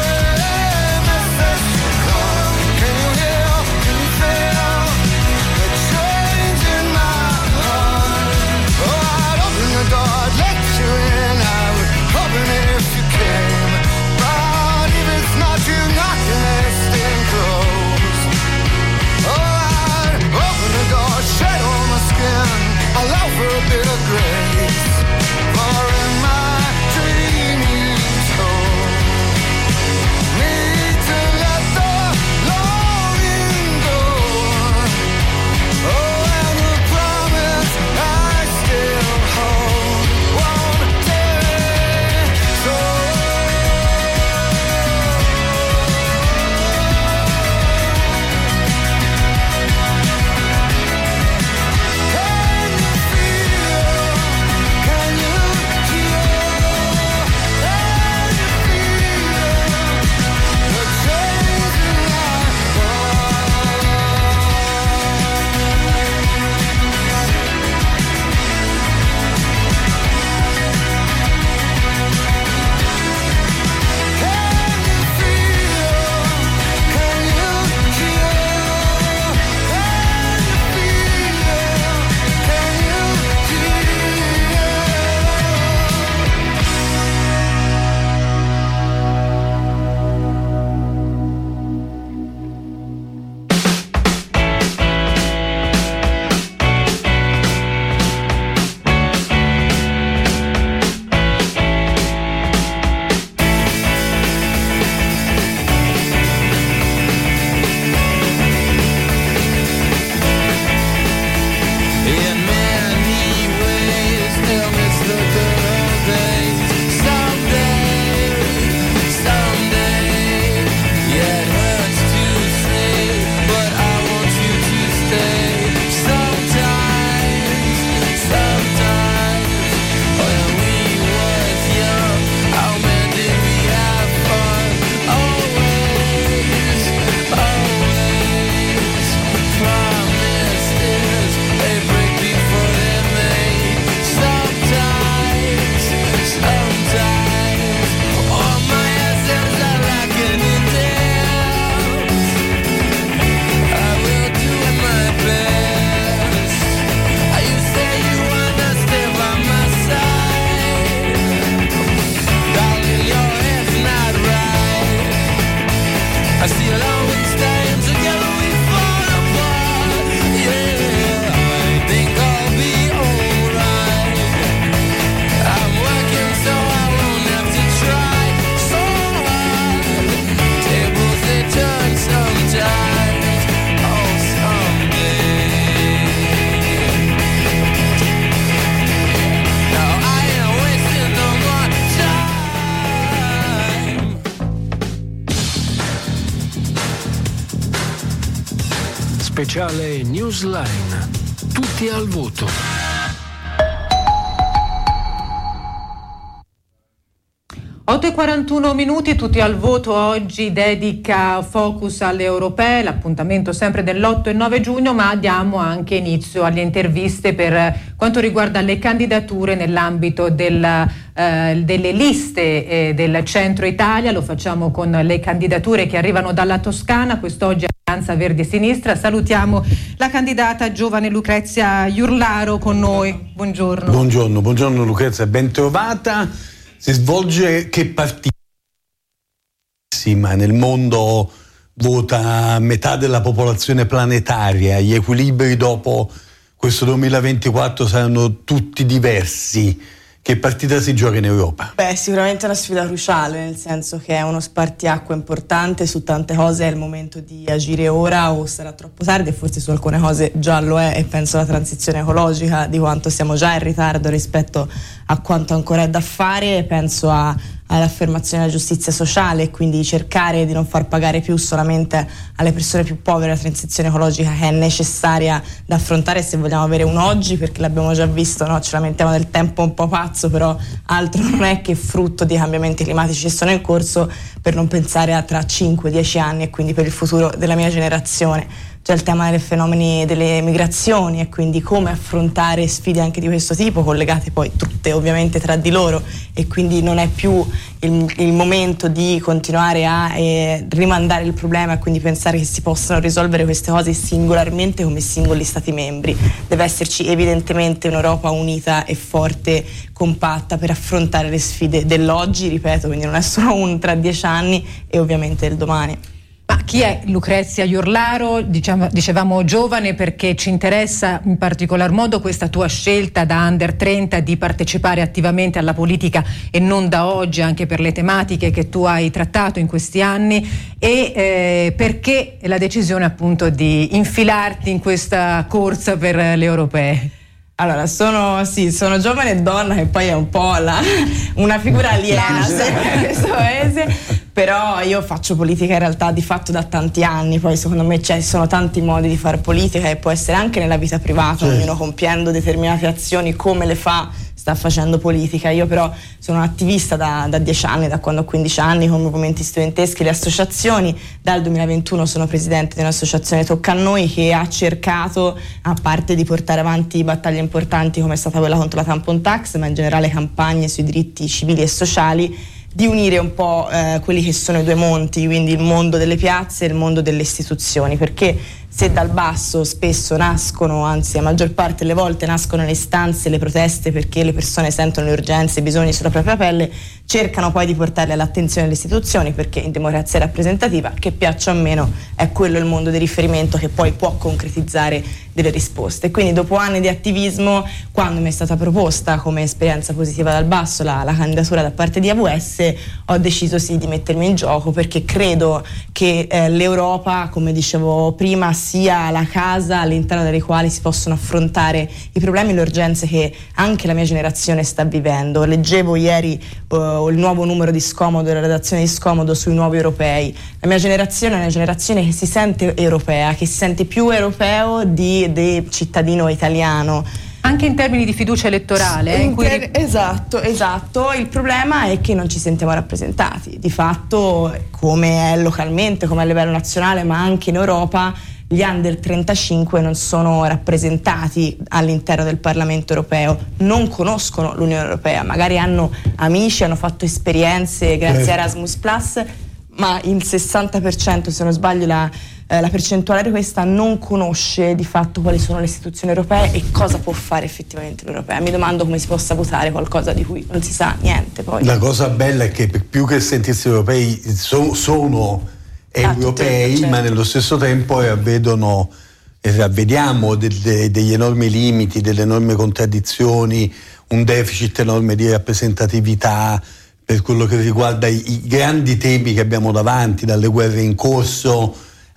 I see it always stand together, we fall apart. Yeah, I think I'll be alright. I'm working so I won't have to try so hard. Tables they turn sometimes, oh someday. Now I ain't wasting no more time. Speciale Newsline. Tutti al voto. e 41 minuti, tutti al voto. Oggi dedica focus alle europee, l'appuntamento sempre dell'8 e 9 giugno, ma diamo anche inizio alle interviste per quanto riguarda le candidature nell'ambito delle liste del centro Italia. Lo facciamo con le candidature che arrivano dalla Toscana, quest'oggi Alleanza Verdi e Sinistra. Salutiamo la candidata giovane Lucrezia Iurlaro con noi. Buongiorno. Buongiorno Lucrezia, ben trovata. Si svolge che partita nel mondo vota metà della popolazione planetaria, gli equilibri dopo questo 2024 saranno tutti diversi. Che partita si gioca in Europa? Beh, sicuramente è una sfida cruciale, nel senso che è uno spartiacque importante su tante cose. È il momento di agire ora o sarà troppo tardi, e forse su alcune cose già lo è, e penso alla transizione ecologica, di quanto siamo già in ritardo rispetto a quanto ancora è da fare. Penso all'affermazione della giustizia sociale, e quindi cercare di non far pagare più solamente alle persone più povere la transizione ecologica, che è necessaria da affrontare se vogliamo avere un oggi, perché l'abbiamo già visto, no? Ci lamentiamo del tempo un po' pazzo, però altro non è che frutto di cambiamenti climatici che sono in corso, per non pensare a tra 5-10 anni e quindi per il futuro della mia generazione. C'è il tema dei fenomeni delle migrazioni, e quindi come affrontare sfide anche di questo tipo, collegate poi tutte ovviamente tra di loro, e quindi non è più il momento di continuare a rimandare il problema e quindi pensare che si possano risolvere queste cose singolarmente come singoli stati membri. Deve esserci evidentemente un'Europa unita e forte, compatta, per affrontare le sfide dell'oggi, ripeto, quindi non è solo un tra 10 anni, e ovviamente il domani. Ma chi è Lucrezia Iurlaro? Dicevamo giovane perché ci interessa in particolar modo questa tua scelta da under 30 di partecipare attivamente alla politica, e non da oggi, anche per le tematiche che tu hai trattato in questi anni, e perché la decisione appunto di infilarti in questa corsa per le europee? Allora, sono giovane e donna, che poi è un po' una figura aliena in questo paese, però io faccio politica in realtà di fatto da tanti anni. Poi secondo me ci sono tanti modi di fare politica, e può essere anche nella vita privata, ognuno compiendo determinate azioni come le fa sta facendo politica. Io però sono un'attivista da 10 anni, da quando ho 15 anni, con movimenti studenteschi, le associazioni. Dal 2021 sono presidente di un'associazione Tocca a Noi, che ha cercato, a parte di portare avanti battaglie importanti come è stata quella contro la tampon tax, ma in generale campagne sui diritti civili e sociali, di unire un po' quelli che sono i due monti, quindi il mondo delle piazze e il mondo delle istituzioni, perché se dal basso spesso nascono, anzi la maggior parte delle volte nascono le istanze, le proteste, perché le persone sentono le urgenze e i bisogni sulla propria pelle, cercano poi di portarle all'attenzione delle istituzioni, perché in democrazia rappresentativa, che piaccia o meno, è quello il mondo di riferimento che poi può concretizzare delle risposte. Quindi dopo anni di attivismo, quando mi è stata proposta come esperienza positiva dal basso la candidatura da parte di AVS, ho deciso sì di mettermi in gioco, perché credo che l'Europa, come dicevo prima, sia la casa all'interno delle quali si possono affrontare i problemi e le urgenze che anche la mia generazione sta vivendo. Leggevo ieri il nuovo numero di Scomodo, della redazione di Scomodo, sui nuovi europei. La mia generazione è una generazione che si sente europea, che si sente più europeo di cittadino italiano. Anche in termini di fiducia elettorale. Esatto. Il problema è che non ci sentiamo rappresentati. Di fatto, come è localmente, come a livello nazionale, ma anche in Europa, gli under 35 non sono rappresentati all'interno del Parlamento europeo, non conoscono l'Unione Europea, magari hanno amici, hanno fatto esperienze grazie a Erasmus+, ma il 60%, se non sbaglio la percentuale di questa, non conosce di fatto quali sono le istituzioni europee e cosa può fare effettivamente l'Unione Europea. Mi domando come si possa votare qualcosa di cui non si sa niente. Poi la cosa bella è che più che sentirsi europei sono europei, certo. Ma nello stesso tempo vediamo degli enormi limiti, delle enormi contraddizioni, un deficit enorme di rappresentatività per quello che riguarda i grandi temi che abbiamo davanti, dalle guerre in corso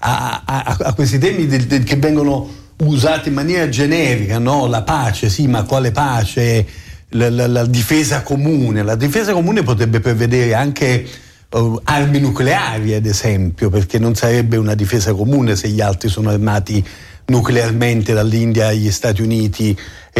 a questi temi che vengono usati in maniera generica, no? La pace, sì, ma quale pace? La difesa comune. La difesa comune potrebbe prevedere anche armi nucleari, ad esempio, perché non sarebbe una difesa comune se gli altri sono armati nuclearmente, dall'India agli Stati Uniti,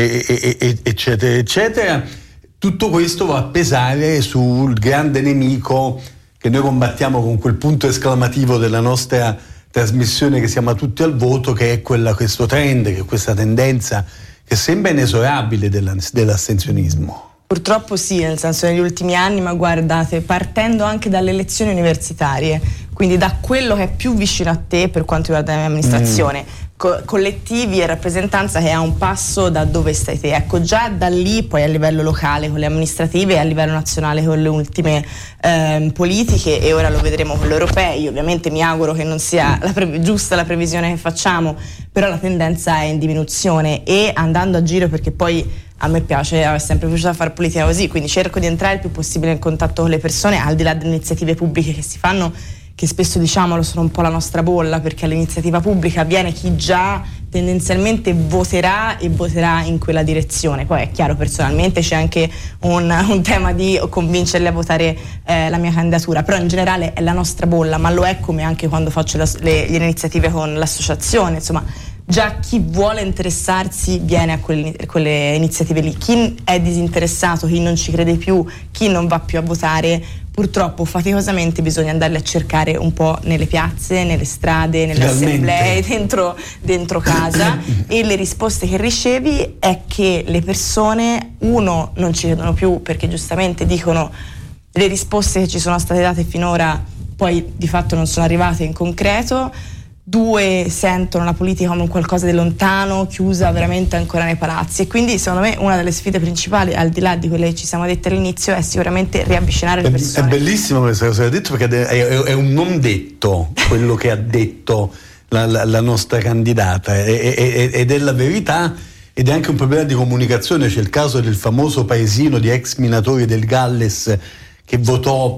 eccetera, eccetera. Tutto questo va a pesare sul grande nemico che noi combattiamo con quel punto esclamativo della nostra trasmissione che siamo tutti al voto, che è questo trend, che è questa tendenza che sembra inesorabile dell'astensionismo. Purtroppo sì, nel senso negli ultimi anni, ma guardate, partendo anche dalle elezioni universitarie, quindi da quello che è più vicino a te per quanto riguarda la mia amministrazione, collettivi e rappresentanza che è a un passo da dove stai te. Ecco, già da lì poi a livello locale con le amministrative e a livello nazionale con le ultime politiche, e ora lo vedremo con le europee. Io ovviamente mi auguro che non sia giusta la previsione che facciamo, però la tendenza è in diminuzione, e andando a giro, perché poi a me piace, è sempre piaciuto fare politica così, quindi cerco di entrare il più possibile in contatto con le persone, al di là delle iniziative pubbliche che si fanno, che spesso, diciamolo, sono un po' la nostra bolla, perché all'iniziativa pubblica viene chi già tendenzialmente voterà e voterà in quella direzione. Poi è chiaro, personalmente c'è anche un tema di convincerli a votare la mia candidatura, però in generale è la nostra bolla, ma lo è come anche quando faccio le iniziative con l'associazione, insomma. Già chi vuole interessarsi viene a quelle iniziative lì. Chi è disinteressato, chi non ci crede più, chi non va più a votare, purtroppo faticosamente bisogna andarli a cercare un po' nelle piazze, nelle strade, nelle assemblee, dentro casa, e le risposte che ricevi è che le persone, uno, non ci credono più perché giustamente dicono le risposte che ci sono state date finora poi di fatto non sono arrivate in concreto. Due, sentono la politica come qualcosa di lontano, chiusa veramente ancora nei palazzi, e quindi secondo me una delle sfide principali, al di là di quelle che ci siamo dette all'inizio, è sicuramente riavvicinare le persone. È bellissimo questa cosa che hai detto, perché è un non detto quello che ha detto la nostra candidata, ed è la verità, ed è anche un problema di comunicazione. C'è il caso del famoso paesino di ex minatori del Galles che votò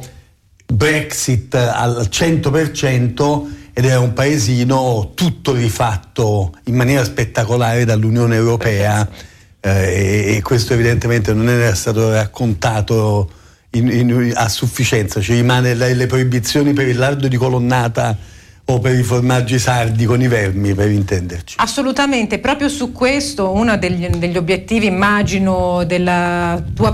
Brexit al 100%, ed era un paesino tutto rifatto in maniera spettacolare dall'Unione Europea, e questo evidentemente non era stato raccontato a sufficienza. Ci rimane le proibizioni per il lardo di colonnata o per i formaggi sardi con i vermi, per intenderci. Assolutamente, proprio su questo uno degli obiettivi, immagino, della tua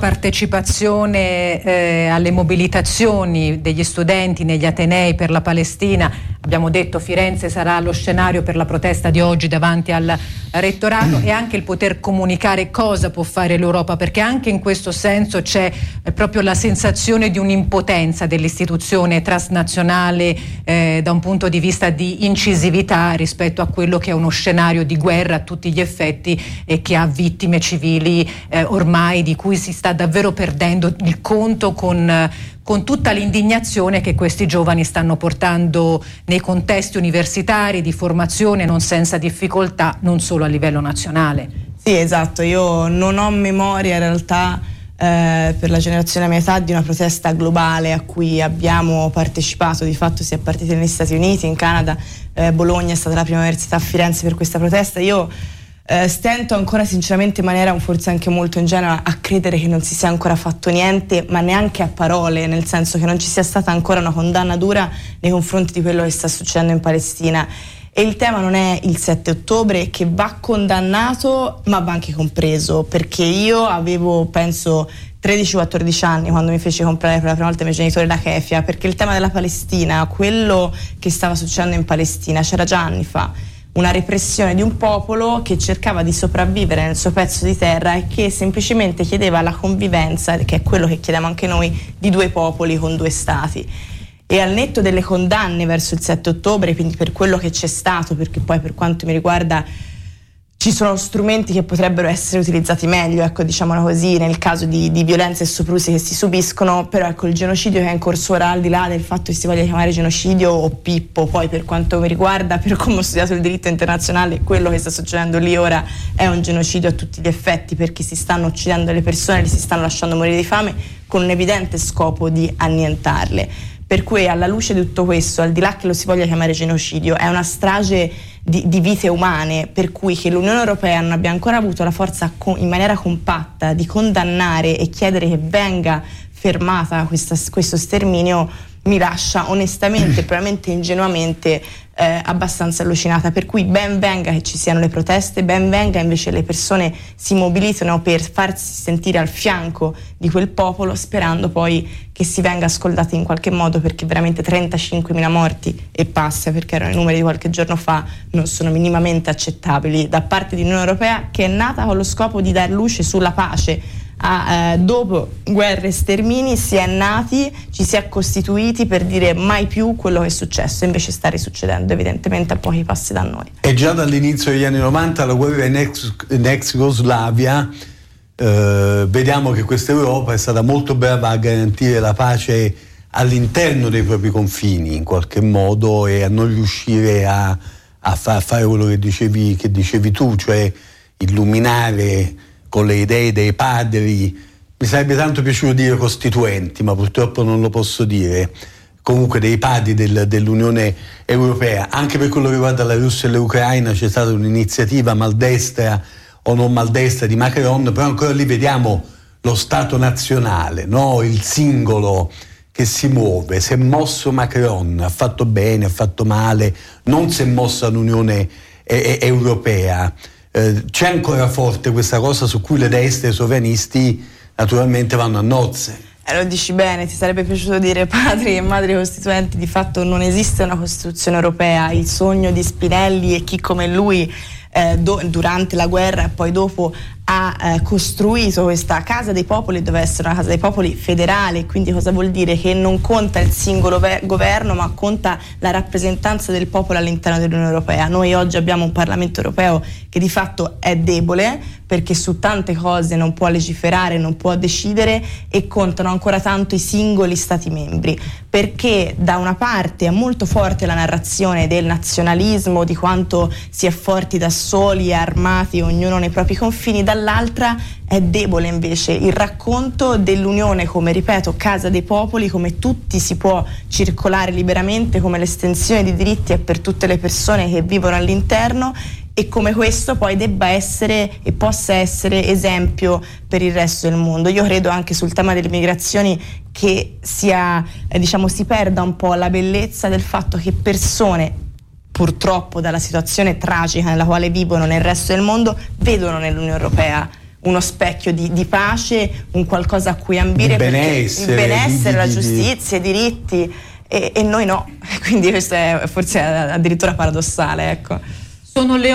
partecipazione alle mobilitazioni degli studenti negli Atenei per la Palestina. Abbiamo detto Firenze sarà lo scenario per la protesta di oggi davanti al rettorato, e anche il poter comunicare cosa può fare l'Europa, perché anche in questo senso c'è proprio la sensazione di un'impotenza dell'istituzione transnazionale da un punto di vista di incisività rispetto a quello che è uno scenario di guerra a tutti gli effetti, e che ha vittime civili ormai di cui si sta davvero perdendo il conto, con tutta l'indignazione che questi giovani stanno portando nei contesti universitari di formazione non senza difficoltà, non solo a livello nazionale. Sì, esatto, io non ho memoria in realtà per la generazione a mia età di una protesta globale a cui abbiamo partecipato. Di fatto si è partiti negli Stati Uniti, in Canada, Bologna è stata la prima università, a Firenze per questa protesta. Io stento ancora sinceramente, in maniera forse anche molto ingenua, a credere che non si sia ancora fatto niente, ma neanche a parole, nel senso che non ci sia stata ancora una condanna dura nei confronti di quello che sta succedendo in Palestina. E il tema non è il 7 ottobre, che va condannato ma va anche compreso, perché io avevo, penso, 13-14 anni quando mi feci comprare per la prima volta ai miei genitori la kefia, perché il tema della Palestina, quello che stava succedendo in Palestina, c'era già anni fa. Una repressione di un popolo che cercava di sopravvivere nel suo pezzo di terra e che semplicemente chiedeva la convivenza, che è quello che chiediamo anche noi, di due popoli con due stati. E al netto delle condanne verso il 7 ottobre, quindi per quello che c'è stato, perché poi per quanto mi riguarda ci sono strumenti che potrebbero essere utilizzati meglio, ecco, diciamolo così, nel caso di violenze e soprusi che si subiscono, però ecco, il genocidio che è in corso ora, al di là del fatto che si voglia chiamare genocidio o Pippo, poi per quanto mi riguarda, per come ho studiato il diritto internazionale, quello che sta succedendo lì ora è un genocidio a tutti gli effetti, perché si stanno uccidendo le persone, li si stanno lasciando morire di fame con un evidente scopo di annientarle. Per cui alla luce di tutto questo, al di là che lo si voglia chiamare genocidio, è una strage di vite umane, per cui che l'Unione Europea non abbia ancora avuto la forza in maniera compatta di condannare e chiedere che venga fermata questo sterminio mi lascia onestamente, probabilmente ingenuamente, abbastanza allucinata. Per cui ben venga che ci siano le proteste, ben venga invece le persone si mobilitino per farsi sentire al fianco di quel popolo, sperando poi che si venga ascoltati in qualche modo, perché veramente 35.000 morti e passa, perché erano i numeri di qualche giorno fa, non sono minimamente accettabili da parte dell'Unione Europea, che è nata con lo scopo di dar luce sulla pace. Dopo guerre e stermini si è nati, ci si è costituiti per dire mai più quello che è successo, invece sta risuccedendo evidentemente a pochi passi da noi. E già dall'inizio degli anni 90 la guerra in ex Jugoslavia, vediamo che questa Europa è stata molto brava a garantire la pace all'interno dei propri confini in qualche modo, e a non riuscire a fare quello che dicevi tu, cioè illuminare con le idee dei padri, mi sarebbe tanto piaciuto dire costituenti, ma purtroppo non lo posso dire, comunque dei padri dell'Unione Europea. Anche per quello che riguarda la Russia e l'Ucraina c'è stata un'iniziativa maldestra o non maldestra di Macron, però ancora lì vediamo lo Stato nazionale, no? Il singolo che si muove. Si è mosso Macron, ha fatto bene, ha fatto male, non si è mossa l'Unione Europea. C'è ancora forte questa cosa su cui le destre e i sovranisti naturalmente vanno a nozze. Lo dici bene, ti sarebbe piaciuto dire padri e madri costituenti, di fatto non esiste una Costituzione europea. Il sogno di Spinelli e chi come lui durante la guerra e poi dopo ha costruito questa Casa dei Popoli, deve essere una Casa dei Popoli federale, quindi cosa vuol dire? Che non conta il singolo governo, ma conta la rappresentanza del popolo all'interno dell'Unione Europea. Noi oggi abbiamo un Parlamento europeo che di fatto è debole, perché su tante cose non può legiferare, non può decidere, e contano ancora tanto i singoli Stati membri, perché da una parte è molto forte la narrazione del nazionalismo, di quanto si è forti da soli e armati, ognuno nei propri confini, dall'altra è debole invece il racconto dell'Unione come, ripeto, casa dei popoli, come tutti si può circolare liberamente, come l'estensione di diritti è per tutte le persone che vivono all'interno, e come questo poi debba essere e possa essere esempio per il resto del mondo. Io credo anche sul tema delle migrazioni che sia, si perda un po' la bellezza del fatto che persone, purtroppo dalla situazione tragica nella quale vivono nel resto del mondo, vedono nell'Unione Europea uno specchio di pace, un qualcosa a cui ambire, il benessere, la giustizia, i diritti, e noi no, quindi questo è forse addirittura paradossale, ecco. Sono le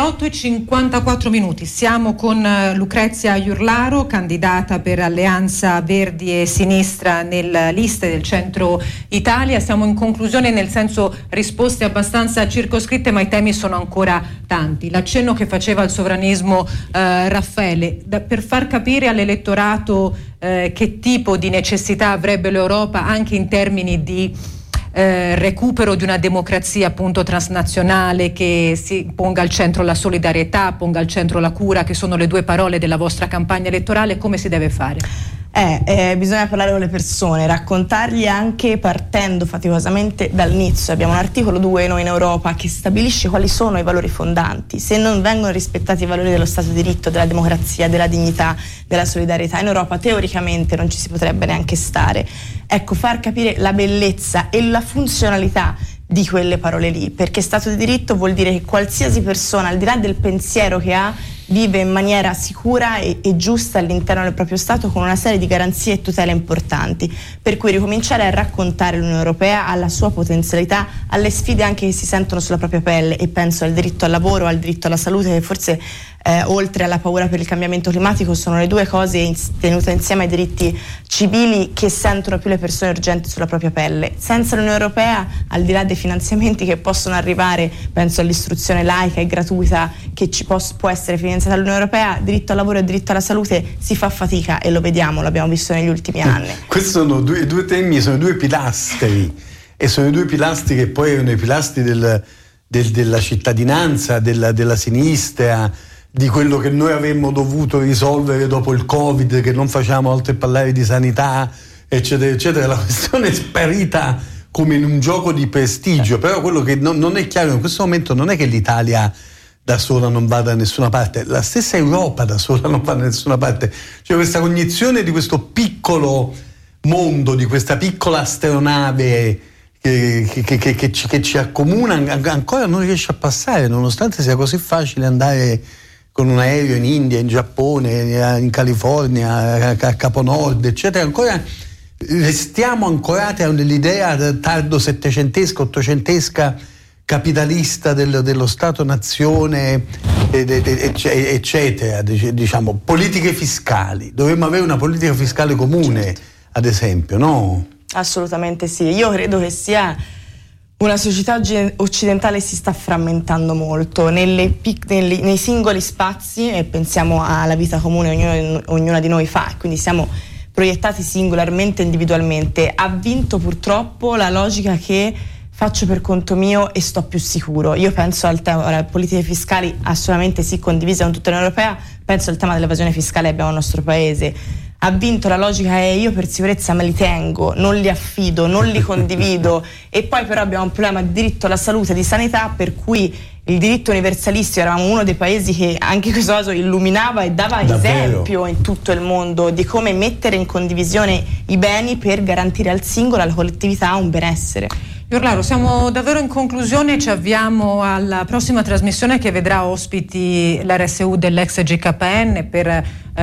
8:54, siamo con Lucrezia Iurlaro, candidata per Alleanza Verdi e Sinistra nelle liste del Centro Italia. Siamo in conclusione, nel senso risposte abbastanza circoscritte, ma i temi sono ancora tanti. L'accenno che faceva al sovranismo Raffaele, per far capire all'elettorato che tipo di necessità avrebbe l'Europa anche in termini di recupero di una democrazia appunto transnazionale, che si ponga al centro la solidarietà, ponga al centro la cura, che sono le due parole della vostra campagna elettorale. Come si deve fare? Bisogna parlare con le persone, raccontargli anche partendo faticosamente dall'inizio. Abbiamo un articolo 2 noi in Europa che stabilisce quali sono i valori fondanti. Se non vengono rispettati i valori dello Stato di diritto, della democrazia, della dignità, della solidarietà, in Europa teoricamente non ci si potrebbe neanche stare. Ecco, far capire la bellezza e la funzionalità di quelle parole lì, perché Stato di diritto vuol dire che qualsiasi persona, al di là del pensiero che ha, vive in maniera sicura e giusta all'interno del proprio Stato, con una serie di garanzie e tutele importanti. Per cui ricominciare a raccontare l'Unione Europea alla sua potenzialità, alle sfide anche che si sentono sulla propria pelle, e penso al diritto al lavoro, al diritto alla salute, che forse oltre alla paura per il cambiamento climatico, sono le due cose tenute insieme ai diritti civili che sentono più le persone urgenti sulla propria pelle. Senza l'Unione Europea, al di là dei finanziamenti che possono arrivare, penso all'istruzione laica e gratuita che può essere finanziata dall'Unione Europea, diritto al lavoro e diritto alla salute, si fa fatica e lo vediamo, l'abbiamo visto negli ultimi anni. Questi sono due temi, sono due pilastri, e sono i due pilastri che poi erano i pilastri della cittadinanza, della sinistra, di quello che noi avremmo dovuto risolvere dopo il Covid, che non facciamo altro che parlare di sanità, eccetera, eccetera. La questione è sparita come in un gioco di prestigio, però quello che non è chiaro in questo momento non è che l'Italia da sola non vada da nessuna parte, la stessa Europa da sola non va da nessuna parte. Cioè questa cognizione di questo piccolo mondo, di questa piccola astronave che ci accomuna, ancora non riesce a passare, nonostante sia così facile andare con un aereo in India, in Giappone, in California, a Capo Nord, eccetera. Ancora restiamo ancorati nell'idea tardo settecentesca, ottocentesca, capitalista dello Stato-nazione, eccetera. Diciamo, politiche fiscali. Dovremmo avere una politica fiscale comune, ad esempio, no? Assolutamente sì. Io credo che sia una società occidentale si sta frammentando molto nei singoli spazi, e pensiamo alla vita comune ognuna di noi fa, quindi siamo proiettati singolarmente, individualmente. Ha vinto purtroppo la logica che faccio per conto mio e sto più sicuro. Io penso al tema delle politiche fiscali, assolutamente sì, condivise con tutta l'Unione Europea. Penso al tema dell'evasione fiscale che abbiamo nel nostro paese. Ha vinto la logica e io per sicurezza me li tengo, non li affido, non li condivido. E poi però abbiamo un problema di diritto alla salute, di sanità, per cui il diritto universalistico, eravamo uno dei paesi che anche in questo caso illuminava e dava esempio in tutto il mondo di come mettere in condivisione i beni per garantire al singolo, alla collettività, un benessere. Iorlaro, siamo davvero in conclusione, ci avviamo alla prossima trasmissione che vedrà ospiti l'RSU dell'ex GKN per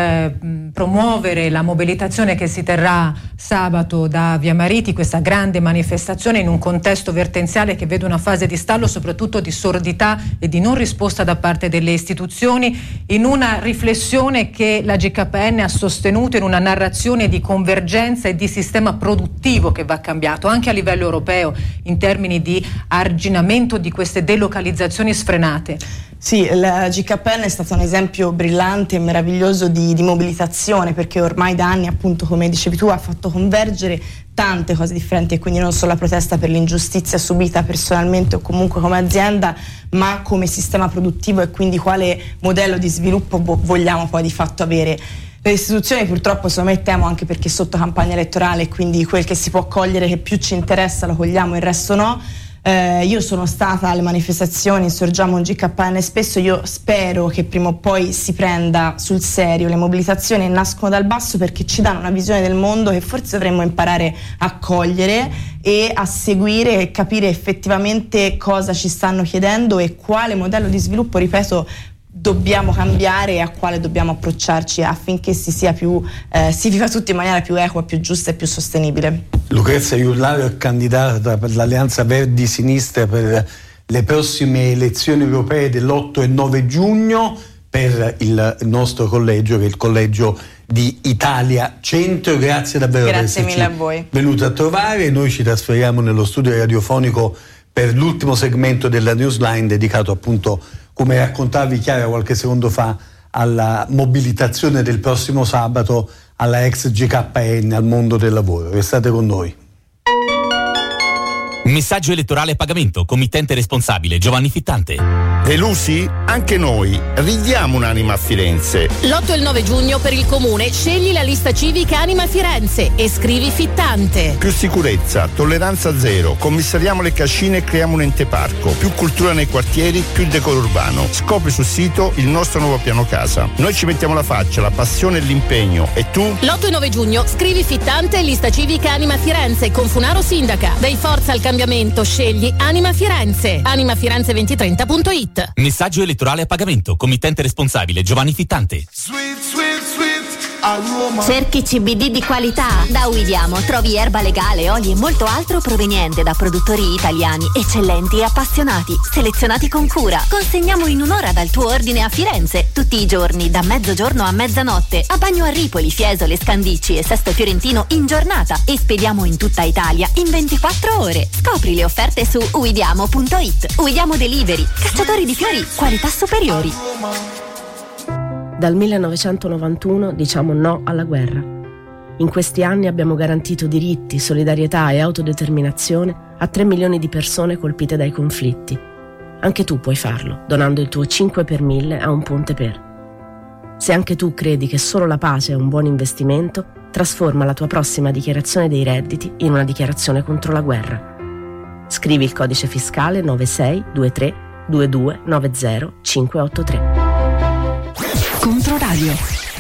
promuovere la mobilitazione che si terrà sabato da Via Mariti, questa grande manifestazione in un contesto vertenziale che vede una fase di stallo, soprattutto di sordità e di non risposta da parte delle istituzioni, in una riflessione che la GKN ha sostenuto in una narrazione di convergenza e di sistema produttivo che va cambiato anche a livello europeo in termini di arginamento di queste delocalizzazioni sfrenate. Sì, la GKN è stato un esempio brillante e meraviglioso di mobilitazione, perché ormai da anni, appunto, come dicevi tu, ha fatto convergere tante cose differenti, e quindi non solo la protesta per l'ingiustizia subita personalmente o comunque come azienda, ma come sistema produttivo, e quindi quale modello di sviluppo vogliamo poi di fatto avere. Le istituzioni purtroppo, secondo me, temo anche perché sotto campagna elettorale, quindi quel che si può cogliere che più ci interessa lo cogliamo, il resto no. Io sono stata alle manifestazioni, Sorgiamo un GKN spesso. Io spero che prima o poi si prenda sul serio. Le mobilitazioni nascono dal basso perché ci danno una visione del mondo che forse dovremmo imparare a cogliere e a seguire e capire effettivamente cosa ci stanno chiedendo e quale modello di sviluppo, ripeto, dobbiamo cambiare e a quale dobbiamo approcciarci affinché si viva tutti in maniera più equa, più giusta e più sostenibile. Lucrezia Iurlaro è candidata per l'Alleanza Verdi Sinistra per le prossime elezioni europee dell'8 e 9 giugno per il nostro collegio, che è il collegio di Italia Centro. Grazie davvero per esserci mille a voi. venuta a trovare. Noi ci trasferiamo nello studio radiofonico per l'ultimo segmento della Newsline dedicato, appunto, come raccontavi Chiara qualche secondo fa, alla mobilitazione del prossimo sabato, alla ex GKN, al mondo del lavoro. Restate con noi. Messaggio elettorale a pagamento, committente responsabile Giovanni Fittante. Delusi? Anche noi. Ridiamo un'anima a Firenze. L'8 e il 9 giugno per il comune scegli la lista civica Anima Firenze e scrivi Fittante. Più sicurezza, tolleranza zero, commissariamo le cascine e creiamo un ente parco. Più cultura nei quartieri, più decoro urbano. Scopri sul sito il nostro nuovo piano casa. Noi ci mettiamo la faccia, la passione e l'impegno. E tu? L'8 e 9 giugno scrivi Fittante e lista civica Anima Firenze con Funaro sindaca. Dai forza al cambiamento, scegli Anima Firenze. animafirenze2030.it. Messaggio elettorale a pagamento, committente responsabile Giovanni Fittante. Sweet, sweet, sweet Cerchi CBD di qualità? Da Uidiamo trovi erba legale, oli e molto altro proveniente da produttori italiani, eccellenti e appassionati, selezionati con cura. Consegniamo in un'ora dal tuo ordine a Firenze, tutti i giorni, da mezzogiorno a mezzanotte. A Bagno a Ripoli, Fiesole, Scandicci e Sesto Fiorentino in giornata. E spediamo in tutta Italia in 24 ore. Scopri le offerte su uidiamo.it. Uidiamo Delivery, cacciatori di fiori, qualità superiori. Dal 1991 diciamo no alla guerra. In questi anni abbiamo garantito diritti, solidarietà e autodeterminazione a 3 milioni di persone colpite dai conflitti. Anche tu puoi farlo, donando il tuo 5 per 1000 a Un Ponte Per. Se anche tu credi che solo la pace è un buon investimento, trasforma la tua prossima dichiarazione dei redditi in una dichiarazione contro la guerra. Scrivi il codice fiscale 9623 22 90 583. Controradio.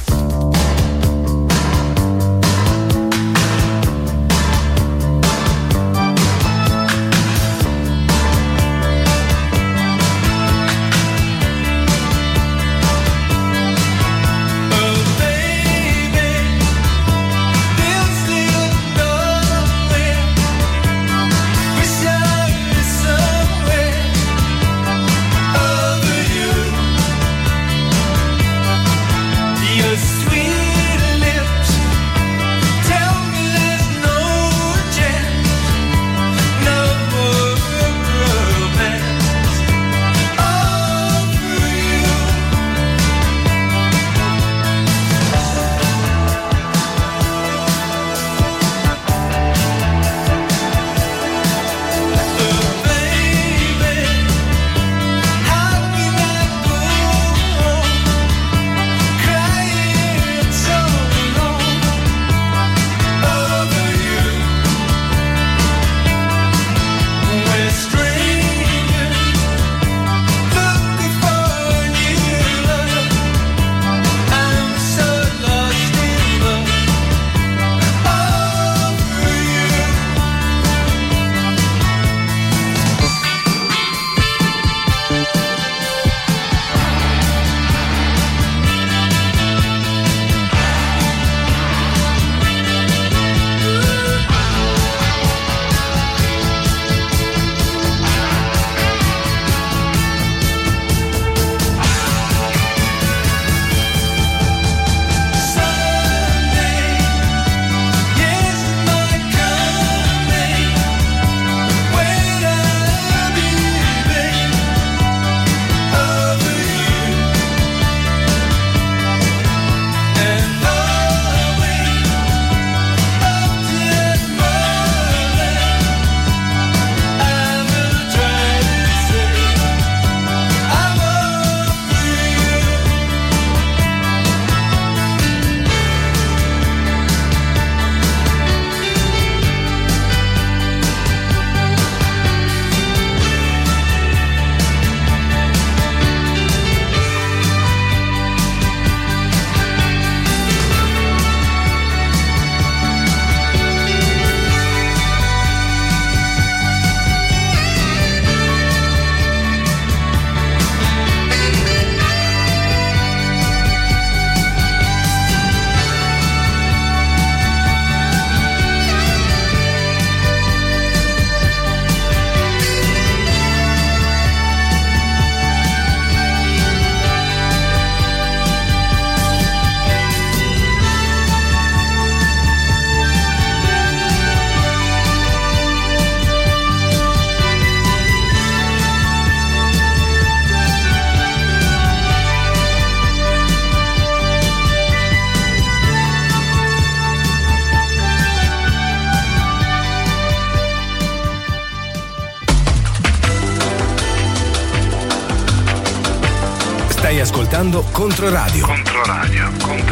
Stai ascoltando Controradio. Controradio.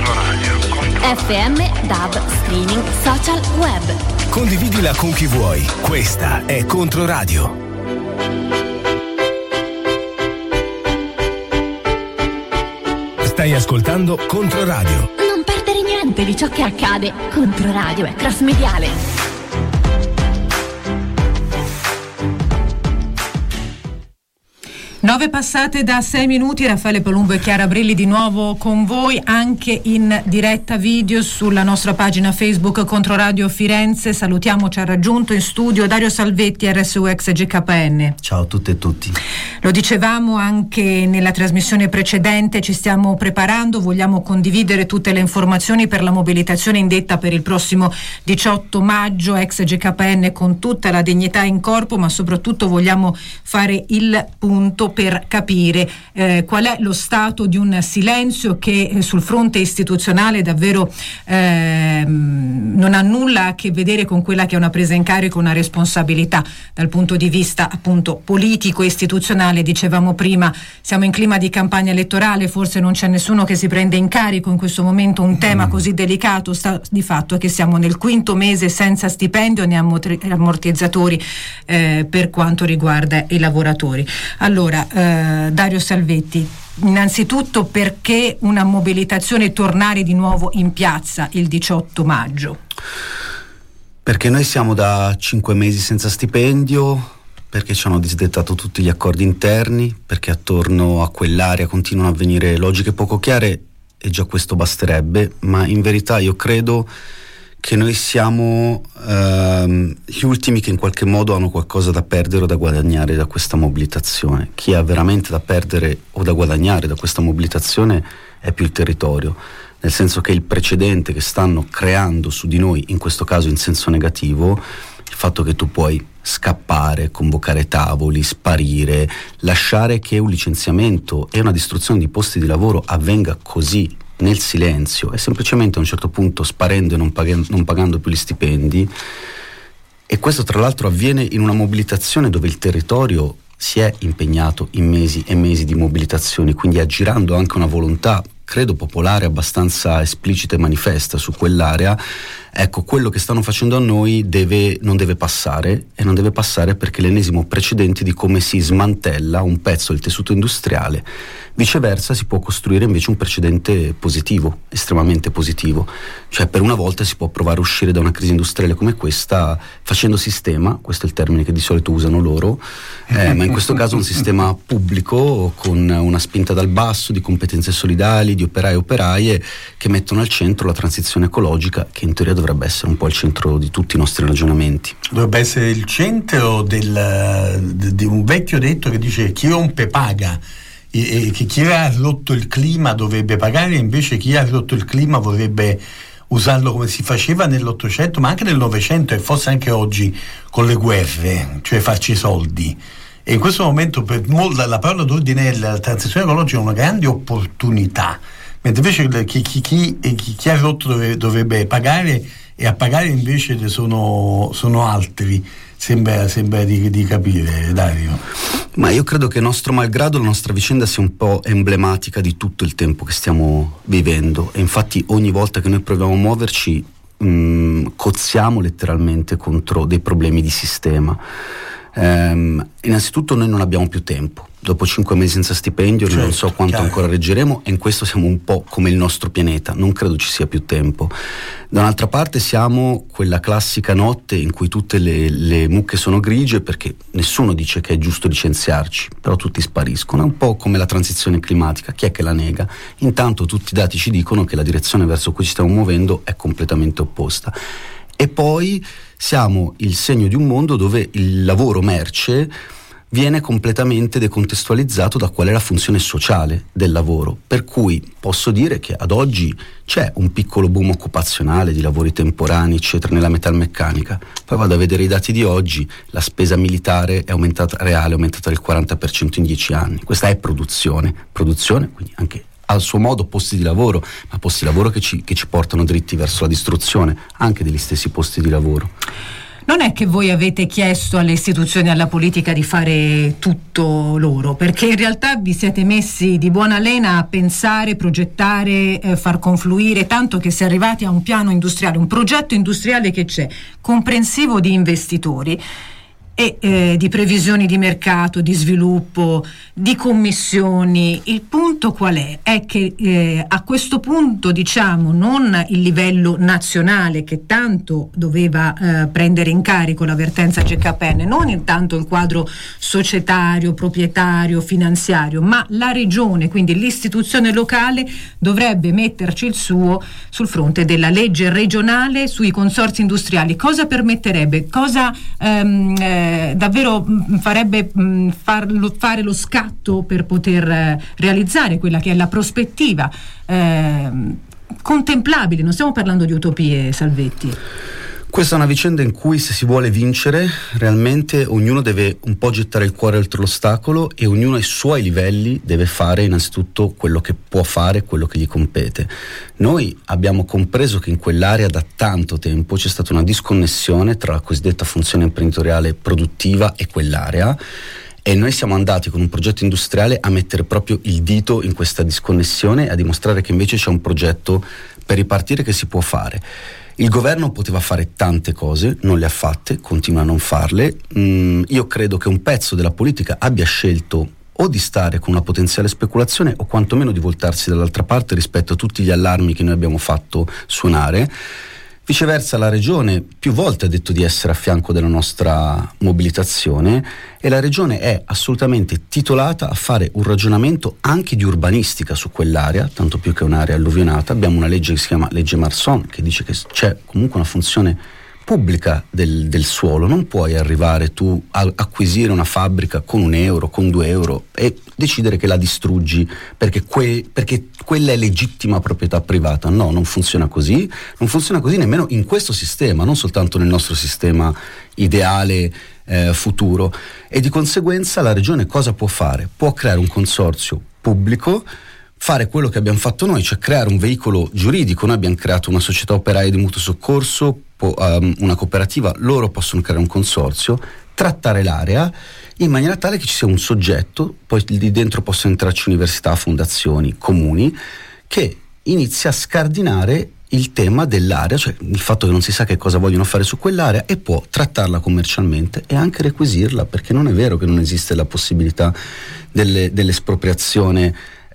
FM, DAB, streaming, social, web. Condividila con chi vuoi. Questa è Controradio. Stai ascoltando Controradio. Non perdere niente di ciò che accade. Controradio è cross mediale. 9 passate da 6 minuti, Raffaele Palumbo e Chiara Brilli di nuovo con voi, anche in diretta video sulla nostra pagina Facebook Controradio Firenze. Salutiamo, ci ha raggiunto in studio Dario Salvetti, RSU ex GKN. Ciao a tutte e tutti. Lo dicevamo anche nella trasmissione precedente, ci stiamo preparando, vogliamo condividere tutte le informazioni per la mobilitazione indetta per il prossimo 18 maggio, ex GKN con tutta la dignità in corpo, ma soprattutto vogliamo fare il punto per capire qual è lo stato di un silenzio che sul fronte istituzionale davvero non ha nulla a che vedere con quella che è una presa in carico, una responsabilità dal punto di vista appunto politico e istituzionale. Dicevamo prima, siamo in clima di campagna elettorale, forse non c'è nessuno che si prende in carico in questo momento un tema così delicato. Sta di fatto che siamo nel 5° mese senza stipendio né ammortizzatori per quanto riguarda i lavoratori. Allora, Dario Salvetti, innanzitutto perché una mobilitazione tornare di nuovo in piazza il 18 maggio? Perché noi siamo da 5 mesi senza stipendio, perché ci hanno disdettato tutti gli accordi interni, perché attorno a quell'area continuano a venire logiche poco chiare e già questo basterebbe, ma in verità io credo che noi siamo gli ultimi che in qualche modo hanno qualcosa da perdere o da guadagnare da questa mobilitazione. Chi ha veramente da perdere o da guadagnare da questa mobilitazione è più il territorio, nel senso che il precedente che stanno creando su di noi, in questo caso in senso negativo, il fatto che tu puoi scappare, convocare tavoli, sparire, lasciare che un licenziamento e una distruzione di posti di lavoro avvenga così nel silenzio e semplicemente a un certo punto sparendo e non pagando più gli stipendi, e questo tra l'altro avviene in una mobilitazione dove il territorio si è impegnato in mesi e mesi di mobilitazioni, quindi aggirando anche una volontà credo popolare abbastanza esplicita e manifesta su quell'area. Ecco, quello che stanno facendo a noi non deve passare, e non deve passare perché l'ennesimo precedente di come si smantella un pezzo del tessuto industriale. Viceversa si può costruire invece un precedente positivo, estremamente positivo, cioè per una volta si può provare a uscire da una crisi industriale come questa facendo sistema, questo è il termine che di solito usano loro, ma in questo caso un sistema pubblico con una spinta dal basso di competenze solidali, di operai e operaie che mettono al centro la transizione ecologica, che in teoria dovrebbe essere un po' il centro di tutti i nostri ragionamenti. Dovrebbe essere il centro di un vecchio detto che dice chi rompe paga, e che chi ha rotto il clima dovrebbe pagare, invece chi ha rotto il clima vorrebbe usarlo come si faceva nell'Ottocento, ma anche nel Novecento e forse anche oggi con le guerre, cioè farci i soldi. E in questo momento per la parola d'ordine è la transizione ecologica, è una grande opportunità, mentre invece chi ha rotto dovrebbe pagare, e a pagare invece sono altri. Sembra di capire, Dario. Ma io credo che nostro malgrado la nostra vicenda sia un po' emblematica di tutto il tempo che stiamo vivendo, e infatti ogni volta che noi proviamo a muoverci cozziamo letteralmente contro dei problemi di sistema. Innanzitutto noi non abbiamo più tempo, dopo 5 mesi senza stipendio, certo, non so quanto ancora reggeremo, e in questo siamo un po' come il nostro pianeta, non credo ci sia più tempo. Da un'altra parte siamo quella classica notte in cui tutte le mucche sono grigie perché nessuno dice che è giusto licenziarci, però tutti spariscono, è un po' come la transizione climatica, chi è che la nega? Intanto tutti i dati ci dicono che la direzione verso cui ci stiamo muovendo è completamente opposta. E poi siamo il segno di un mondo dove il lavoro merce viene completamente decontestualizzato da qual è la funzione sociale del lavoro, per cui posso dire che ad oggi c'è un piccolo boom occupazionale di lavori temporanei eccetera nella metalmeccanica, poi vado a vedere i dati di oggi, la spesa militare è aumentata del 40% in 10 anni, questa è produzione, quindi anche al suo modo posti di lavoro, ma posti di lavoro che ci portano dritti verso la distruzione anche degli stessi posti di lavoro. Non è che voi avete chiesto alle istituzioni e alla politica di fare tutto loro, perché in realtà vi siete messi di buona lena a pensare, progettare, far confluire, tanto che si è arrivati a un piano industriale, un progetto industriale che c'è, comprensivo di investitori, e di previsioni di mercato, di sviluppo, di commissioni. Il punto qual è? È che a questo punto, diciamo, non il livello nazionale che tanto doveva prendere in carico la vertenza GKN, non intanto il quadro societario, proprietario, finanziario, ma la regione, quindi l'istituzione locale, dovrebbe metterci il suo sul fronte della legge regionale sui consorzi industriali. Cosa permetterebbe? Cosa davvero farebbe fare lo scatto per poter realizzare quella che è la prospettiva contemplabile? Non stiamo parlando di utopie, Salvetti. Questa è una vicenda in cui, se si vuole vincere, realmente ognuno deve un po' gettare il cuore oltre l'ostacolo e ognuno ai suoi livelli deve fare innanzitutto quello che può fare, quello che gli compete. Noi abbiamo compreso che in quell'area da tanto tempo c'è stata una disconnessione tra la cosiddetta funzione imprenditoriale produttiva e quell'area, e noi siamo andati con un progetto industriale a mettere proprio il dito in questa disconnessione e a dimostrare che invece c'è un progetto per ripartire che si può fare. Il governo poteva fare tante cose, non le ha fatte, continua a non farle. Io credo che un pezzo della politica abbia scelto o di stare con una potenziale speculazione o quantomeno di voltarsi dall'altra parte rispetto a tutti gli allarmi che noi abbiamo fatto suonare. Viceversa, la Regione più volte ha detto di essere a fianco della nostra mobilitazione e la Regione è assolutamente titolata a fare un ragionamento anche di urbanistica su quell'area, tanto più che è un'area alluvionata. Abbiamo una legge che si chiama legge Marson, che dice che c'è comunque una funzione pubblica del suolo. Non puoi arrivare tu a acquisire una fabbrica con €1, con €2 e decidere che la distruggi perché quella è legittima proprietà privata. No, non funziona così. Non funziona così nemmeno in questo sistema, non soltanto nel nostro sistema ideale futuro. E di conseguenza la Regione cosa può fare? Può creare un consorzio pubblico, fare quello che abbiamo fatto noi, cioè creare un veicolo giuridico. Noi abbiamo creato una società operaia di mutuo soccorso, una cooperativa, loro possono creare un consorzio, trattare l'area in maniera tale che ci sia un soggetto, poi lì dentro possono entrarci università, fondazioni, comuni, che inizia a scardinare il tema dell'area, cioè il fatto che non si sa che cosa vogliono fare su quell'area, e può trattarla commercialmente e anche requisirla, perché non è vero che non esiste la possibilità dell'espropriazione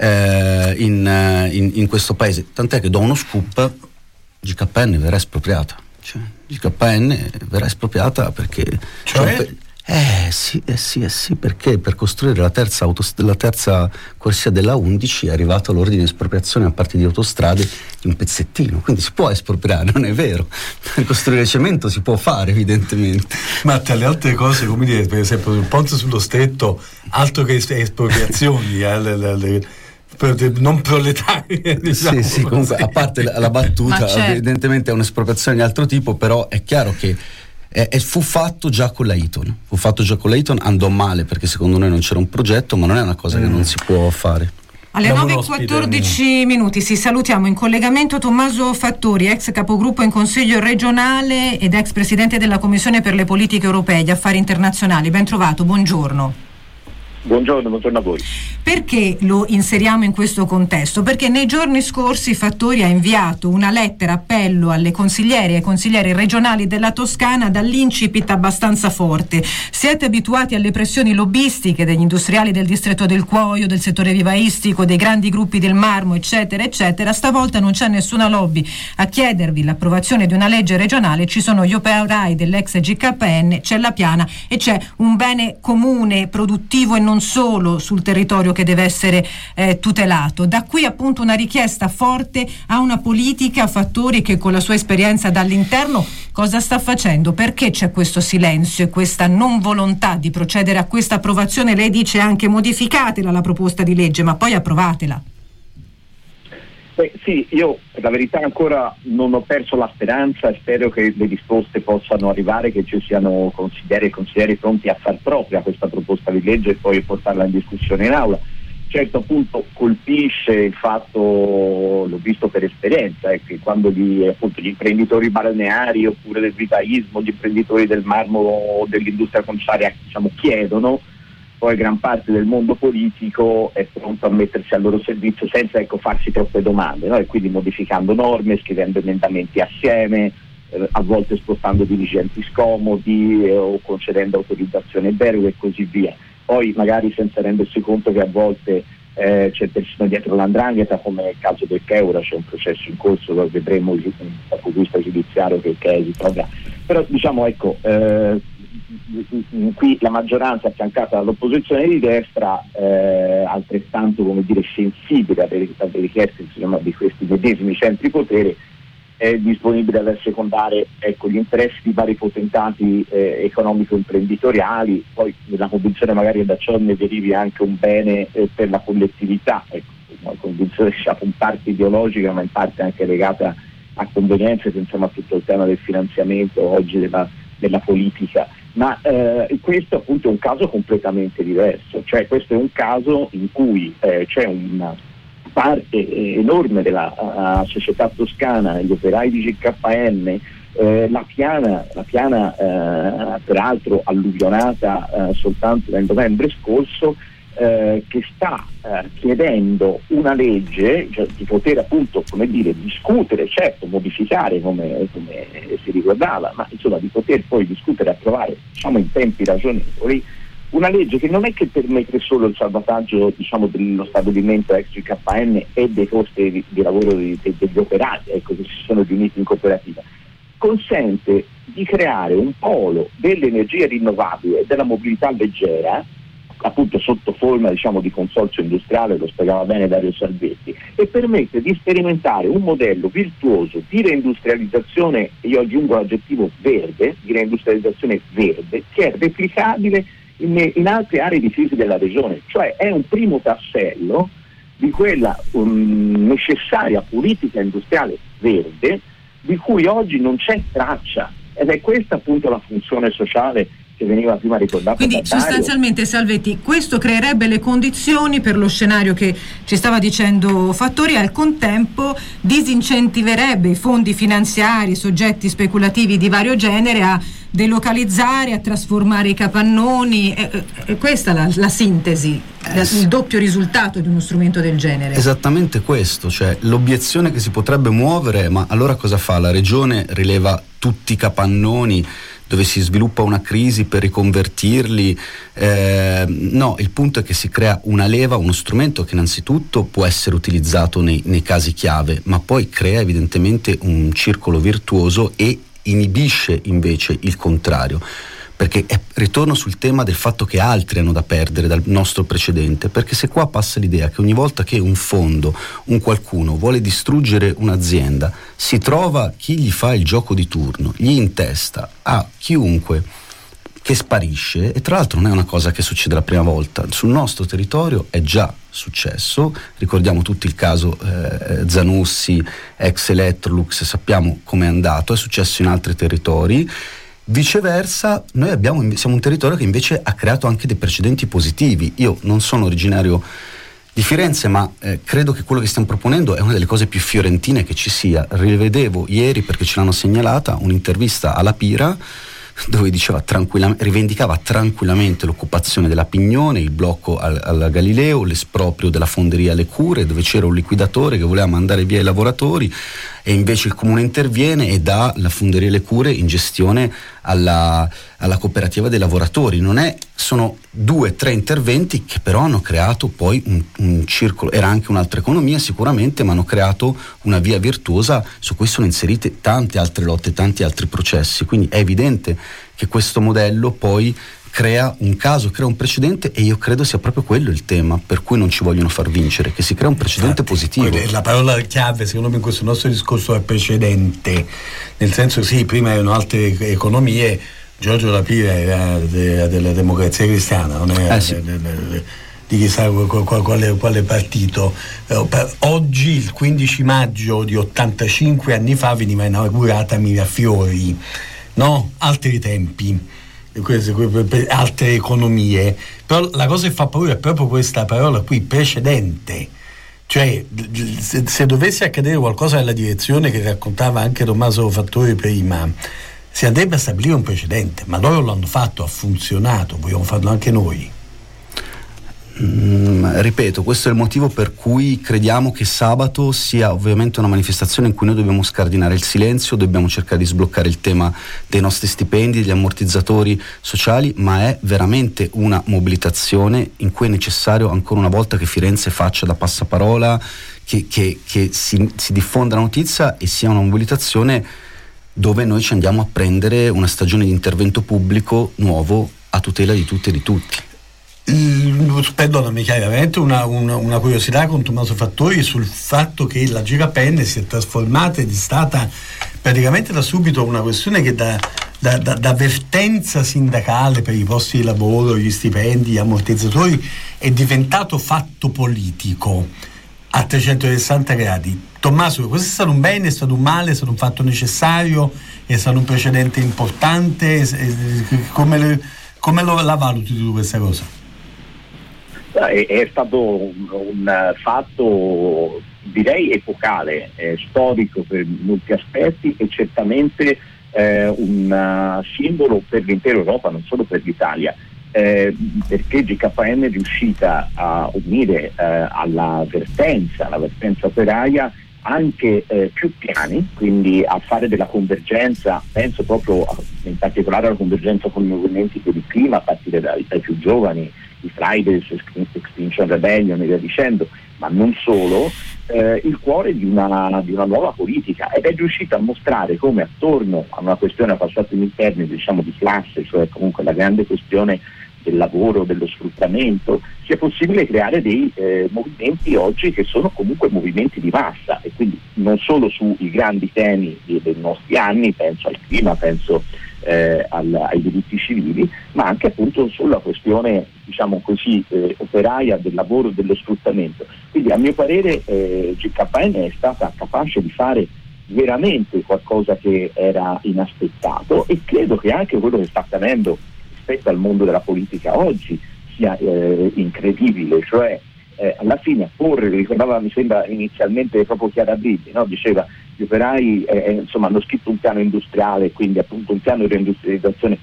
in questo paese. Tant'è che do uno scoop: GKN verrà espropriata. Cioè, GKN verrà espropriata perché sì, perché per costruire la terza corsia della 11 è arrivato l'ordine di espropriazione a parte di Autostrade di un pezzettino, quindi si può espropriare, non è vero. Per costruire cemento si può fare, evidentemente. Ma tra le altre cose, come dire, per esempio il ponte sullo stretto, altro che espropriazioni, non proletarie, diciamo. Sì, comunque, a parte la battuta, evidentemente è un'espropriazione di altro tipo, però è chiaro che fu fatto già con la Eaton, andò male perché secondo noi non c'era un progetto, ma non è una cosa che non si può fare. Alle 9:14 sì, salutiamo in collegamento Tommaso Fattori, ex capogruppo in Consiglio regionale ed ex presidente della Commissione per le politiche europee e gli affari internazionali. Ben trovato, buongiorno. Buongiorno a voi. Perché lo inseriamo in questo contesto? Perché nei giorni scorsi Fattori ha inviato una lettera appello alle consiglieri e ai consiglieri regionali della Toscana dall'incipit abbastanza forte. Siete abituati alle pressioni lobbistiche degli industriali del distretto del Cuoio, del settore vivaistico, dei grandi gruppi del marmo, eccetera, eccetera. Stavolta non c'è nessuna lobby a chiedervi l'approvazione di una legge regionale. Ci sono gli operai dell'ex GKN, c'è la piana e c'è un bene comune produttivo e non solo sul territorio che deve essere tutelato. Da qui appunto una richiesta forte a una politica, a Fattori, che con la sua esperienza dall'interno cosa sta facendo? Perché c'è questo silenzio e questa non volontà di procedere a questa approvazione? Lei dice anche modificatela la proposta di legge, ma poi approvatela. Sì, io per la verità ancora non ho perso la speranza e spero che le risposte possano arrivare, che ci siano consiglieri e consiglieri pronti a far propria questa proposta di legge e poi portarla in discussione in aula. Certo, appunto colpisce il fatto, l'ho visto per esperienza, che quando gli imprenditori balneari oppure del vitaismo, gli imprenditori del marmo o dell'industria conciaria chiedono, poi gran parte del mondo politico è pronto a mettersi al loro servizio senza farsi troppe domande, no? E quindi modificando norme, scrivendo emendamenti assieme, a volte spostando dirigenti scomodi o concedendo autorizzazione deroghe e così via. Poi magari senza rendersi conto che a volte c'è persino dietro l''ndrangheta, come nel caso del Cheura, c'è un processo in corso dove vedremo dal punto di vista giudiziario che si troverà. Però diciamo, ecco, qui la maggioranza affiancata dall'opposizione di destra, altrettanto, come dire, sensibile alle richieste, insomma, di questi medesimi centri potere, è disponibile ad assecondare, ecco, gli interessi di vari potentati economico-imprenditoriali, poi nella convinzione magari che da ciò ne derivi anche un bene per la collettività, ecco, una convinzione diciamo in parte ideologica ma in parte anche legata a convenienze, insomma, a tutto il tema del finanziamento oggi della politica. Ma questo appunto è un caso completamente diverso, cioè questo è un caso in cui c'è una parte enorme della società toscana, gli operai di GKN, la piana peraltro alluvionata soltanto nel novembre scorso, che sta chiedendo una legge, cioè, di poter appunto, come dire, discutere, certo modificare come si ricordava, ma insomma di poter poi discutere e approvare, diciamo, in tempi ragionevoli, una legge che non è che permette solo il salvataggio, diciamo, dello stabilimento ex GKN e dei costi di lavoro degli operati, ecco, che si sono riuniti in cooperativa, consente di creare un polo delle energie rinnovabili e della mobilità leggera, appunto sotto forma, diciamo, di consorzio industriale, lo spiegava bene Dario Salvetti, e permette di sperimentare un modello virtuoso di reindustrializzazione, e io aggiungo l'aggettivo verde, di reindustrializzazione verde, che è replicabile in altre aree di crisi della regione, cioè è un primo tassello di quella necessaria politica industriale verde di cui oggi non c'è traccia, ed è questa appunto la funzione sociale che veniva prima ricordata. Quindi sostanzialmente, Salvetti, questo creerebbe le condizioni per lo scenario che ci stava dicendo Fattori, e al contempo disincentiverebbe i fondi finanziari, soggetti speculativi di vario genere a delocalizzare, a trasformare i capannoni. Questa è la sintesi, il doppio risultato di uno strumento del genere. Esattamente questo, cioè l'obiezione che si potrebbe muovere, ma allora cosa fa? La regione rileva tutti i capannoni dove si sviluppa una crisi per riconvertirli? No, il punto è che si crea una leva, uno strumento che innanzitutto può essere utilizzato nei casi chiave, ma poi crea evidentemente un circolo virtuoso e inibisce invece il contrario, perché ritorno sul tema del fatto che altri hanno da perdere dal nostro precedente, perché se qua passa l'idea che ogni volta che un fondo, un qualcuno vuole distruggere un'azienda, si trova chi gli fa il gioco di turno, gli intesta a chiunque che sparisce, e tra l'altro non è una cosa che succede la prima volta, sul nostro territorio è già successo, ricordiamo tutti il caso Zanussi, ex Electrolux, sappiamo com'è andato, è successo in altri territori. Viceversa, noi siamo un territorio che invece ha creato anche dei precedenti positivi. Io non sono originario di Firenze, ma credo che quello che stiamo proponendo è una delle cose più fiorentine che ci sia. Rivedevo ieri, perché ce l'hanno segnalata, un'intervista alla Pira dove diceva rivendicava tranquillamente l'occupazione della Pignone, il blocco al Galileo, l'esproprio della fonderia alle Cure, dove c'era un liquidatore che voleva mandare via i lavoratori, e invece il comune interviene e dà la fonderia alle Cure in gestione alla cooperativa dei lavoratori. Sono 2-3 interventi che però hanno creato poi un circolo, era anche un'altra economia sicuramente, ma hanno creato una via virtuosa su cui sono inserite tante altre lotte, tanti altri processi. Quindi è evidente che questo modello poi crea un caso, crea un precedente, e io credo sia proprio quello il tema per cui non ci vogliono far vincere, che si crea un precedente positivo. La parola chiave secondo me in questo nostro discorso è precedente, nel senso, sì, prima erano altre economie, Giorgio La Pira era della Democrazia Cristiana, non era di chissà quale partito. Oggi, il 15 maggio di 85 anni fa, veniva inaugurata Mirafiori, no? Altri tempi, altre economie, però la cosa che fa paura è proprio questa parola qui, precedente. Cioè, se dovesse accadere qualcosa nella direzione che raccontava anche Tommaso Fattori prima, si andrebbe a stabilire un precedente, ma loro l'hanno fatto, ha funzionato, vogliamo farlo anche noi. Ripeto, questo è il motivo per cui crediamo che sabato sia ovviamente una manifestazione in cui noi dobbiamo scardinare il silenzio, dobbiamo cercare di sbloccare il tema dei nostri stipendi, degli ammortizzatori sociali, ma è veramente una mobilitazione in cui è necessario ancora una volta che Firenze faccia da passaparola, che si diffonda la notizia e sia una mobilitazione dove noi ci andiamo a prendere una stagione di intervento pubblico nuovo a tutela di tutte e di tutti. Perdonami, che hai veramente una curiosità con Tommaso Fattori sul fatto che la GKN si è trasformata ed è stata praticamente da subito una questione che da vertenza sindacale per i posti di lavoro, gli stipendi, gli ammortizzatori è diventato fatto politico a 360 gradi. Tommaso, questo è stato un bene, è stato un male, è stato un fatto necessario, è stato un precedente importante? Come la valuti tu questa cosa? È stato un fatto, direi, epocale, storico per molti aspetti e certamente un simbolo per l'intera Europa, non solo per l'Italia, perché GKN è riuscita a unire alla vertenza operaia anche più piani, quindi a fare della convergenza, penso proprio in particolare alla convergenza con i movimenti per il clima, a partire dai più giovani, i Fridays, Extinction Rebellion e via dicendo, ma non solo, il cuore di una nuova politica, ed è riuscita a mostrare come attorno a una questione a passati interni, diciamo di classe, cioè comunque la grande questione del lavoro, dello sfruttamento, sia possibile creare dei movimenti oggi che sono comunque movimenti di massa, e quindi non solo sui grandi temi dei nostri anni, penso al clima, penso ai diritti civili, ma anche appunto sulla questione, diciamo così, operaia del lavoro e dello sfruttamento. Quindi a mio parere GKN è stata capace di fare veramente qualcosa che era inaspettato, e credo che anche quello che sta accadendo rispetto al mondo della politica oggi sia incredibile, cioè alla fine porre, ricordava mi sembra inizialmente proprio Chiara Brilli, no? Diceva gli operai insomma hanno scritto un piano industriale, quindi appunto un piano di reindustrializzazione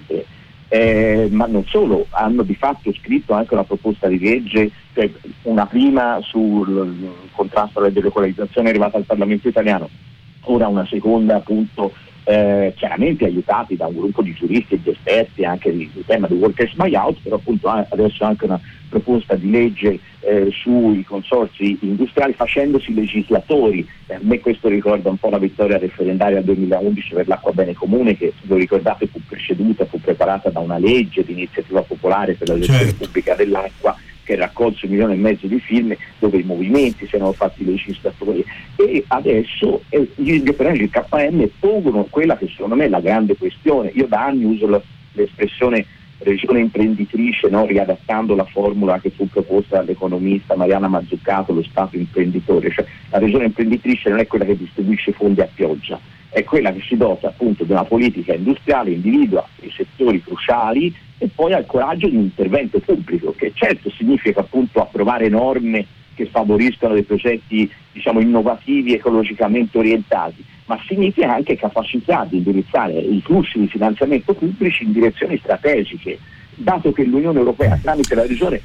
verde, ma non solo, hanno di fatto scritto anche una proposta di legge, cioè una prima sul contrasto alla delocalizzazione arrivata al Parlamento italiano, ora una seconda appunto chiaramente aiutati da un gruppo di giuristi e di esperti anche di tema di workers buyout, però appunto adesso anche una proposta di legge sui consorzi industriali, facendosi legislatori. Per me questo ricorda un po' la vittoria referendaria del 2011 per l'acqua bene comune, che, se lo ricordate, fu preparata da una legge di iniziativa popolare per la gestione pubblica dell'acqua, che raccolse 1,5 milioni di firme, dove i movimenti si erano fatti legislatori, e adesso gli operai del KN pongono quella che secondo me è la grande questione. Io da anni uso l'espressione regione imprenditrice, no? Riadattando la formula che fu proposta dall'economista Mariana Mazzucato, lo Stato imprenditore, cioè la regione imprenditrice non è quella che distribuisce fondi a pioggia, è quella che si dota appunto di una politica industriale, individua i settori cruciali e poi ha il coraggio di un intervento pubblico, che certo significa appunto approvare norme che favoriscano dei progetti, diciamo, innovativi, ecologicamente orientati, ma significa anche capacità di indirizzare i flussi di finanziamento pubblici in direzioni strategiche, dato che l'Unione Europea tramite la regione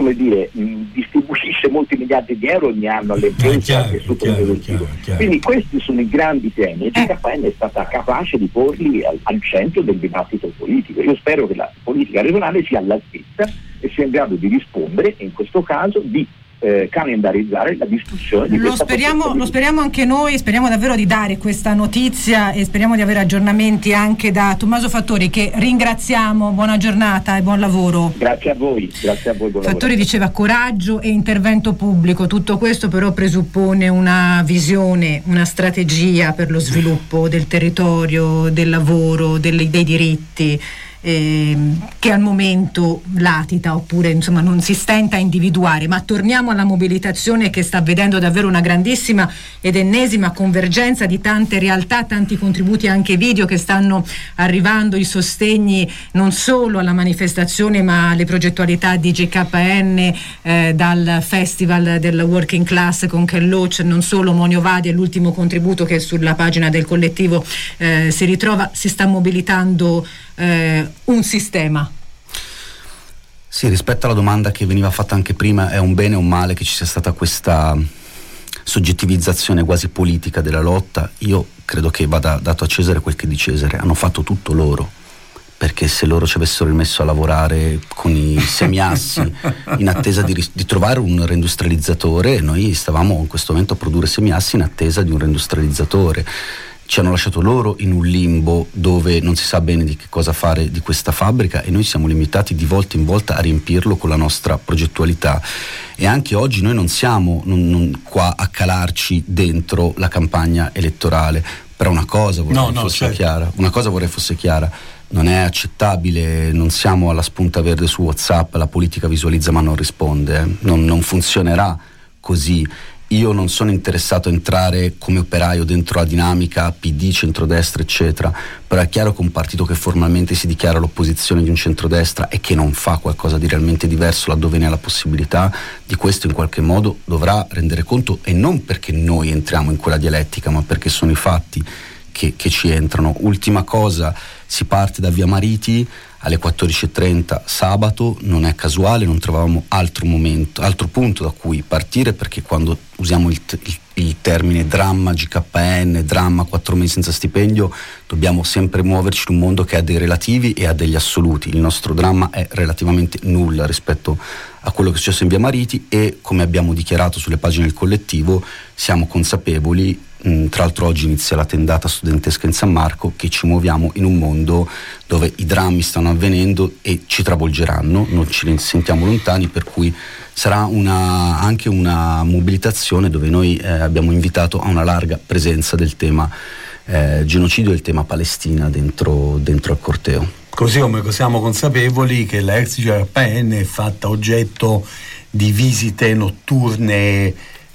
distribuisce molti miliardi di euro ogni anno alle imprese anche sul produttivo. Quindi questi sono i grandi temi e GKN è stata capace di porli al centro del dibattito politico. Io spero che la politica regionale sia all'altezza e sia in grado di rispondere, e in questo caso di calendarizzare la discussione di questa lo speriamo anche noi, speriamo davvero di dare questa notizia e speriamo di avere aggiornamenti anche da Tommaso Fattori, che ringraziamo. Buona giornata e buon lavoro. Grazie a voi, buon Fattori lavoro. diceva coraggio e intervento pubblico, tutto questo però presuppone una visione, una strategia per lo sviluppo del territorio, del lavoro, dei diritti, che al momento latita, oppure insomma non si stenta a individuare. Ma torniamo alla mobilitazione, che sta vedendo davvero una grandissima ed ennesima convergenza di tante realtà, tanti contributi anche video che stanno arrivando, i sostegni non solo alla manifestazione ma alle progettualità di GKN, dal festival del working class con Ken Loach, non solo Monio Vadi è l'ultimo contributo che sulla pagina del collettivo si ritrova. Si sta mobilitando un sistema. Sì, rispetto alla domanda che veniva fatta anche prima, è un bene o un male che ci sia stata questa soggettivizzazione quasi politica della lotta? Io credo che vada dato a Cesare quel che è di Cesare. Hanno fatto tutto loro, perché se loro ci avessero rimesso a lavorare con i semiassi in attesa di trovare un reindustrializzatore, noi stavamo in questo momento a produrre semiassi in attesa di un reindustrializzatore. Ci hanno lasciato loro in un limbo dove non si sa bene di che cosa fare di questa fabbrica, e noi siamo limitati di volta in volta a riempirlo con la nostra progettualità. E anche oggi noi non siamo qua a calarci dentro la campagna elettorale. Però una cosa vorrei fosse chiara. Una cosa vorrei fosse chiara. Non è accettabile, non siamo alla spunta verde su WhatsApp, la politica visualizza ma non risponde. Non funzionerà così. Io non sono interessato a entrare come operaio dentro la dinamica PD, centrodestra, eccetera, però è chiaro che un partito che formalmente si dichiara l'opposizione di un centrodestra e che non fa qualcosa di realmente diverso laddove ne ha la possibilità, di questo in qualche modo dovrà rendere conto, e non perché noi entriamo in quella dialettica, ma perché sono i fatti che ci entrano. Ultima cosa, si parte da Via Mariti alle 14.30 sabato, non è casuale, non trovavamo altro punto da cui partire, perché quando usiamo il termine dramma GKN, dramma 4 mesi senza stipendio, dobbiamo sempre muoverci in un mondo che ha dei relativi e ha degli assoluti. Il nostro dramma è relativamente nulla rispetto a quello che è successo in Via Mariti, e come abbiamo dichiarato sulle pagine del collettivo siamo consapevoli, tra l'altro oggi inizia la tendata studentesca in San Marco, che ci muoviamo in un mondo dove i drammi stanno avvenendo e ci travolgeranno, non ci sentiamo lontani, per cui sarà anche una mobilitazione dove noi abbiamo invitato a una larga presenza del tema genocidio e il tema Palestina dentro al corteo. Così come siamo consapevoli che la ex GKN è fatta oggetto di visite notturne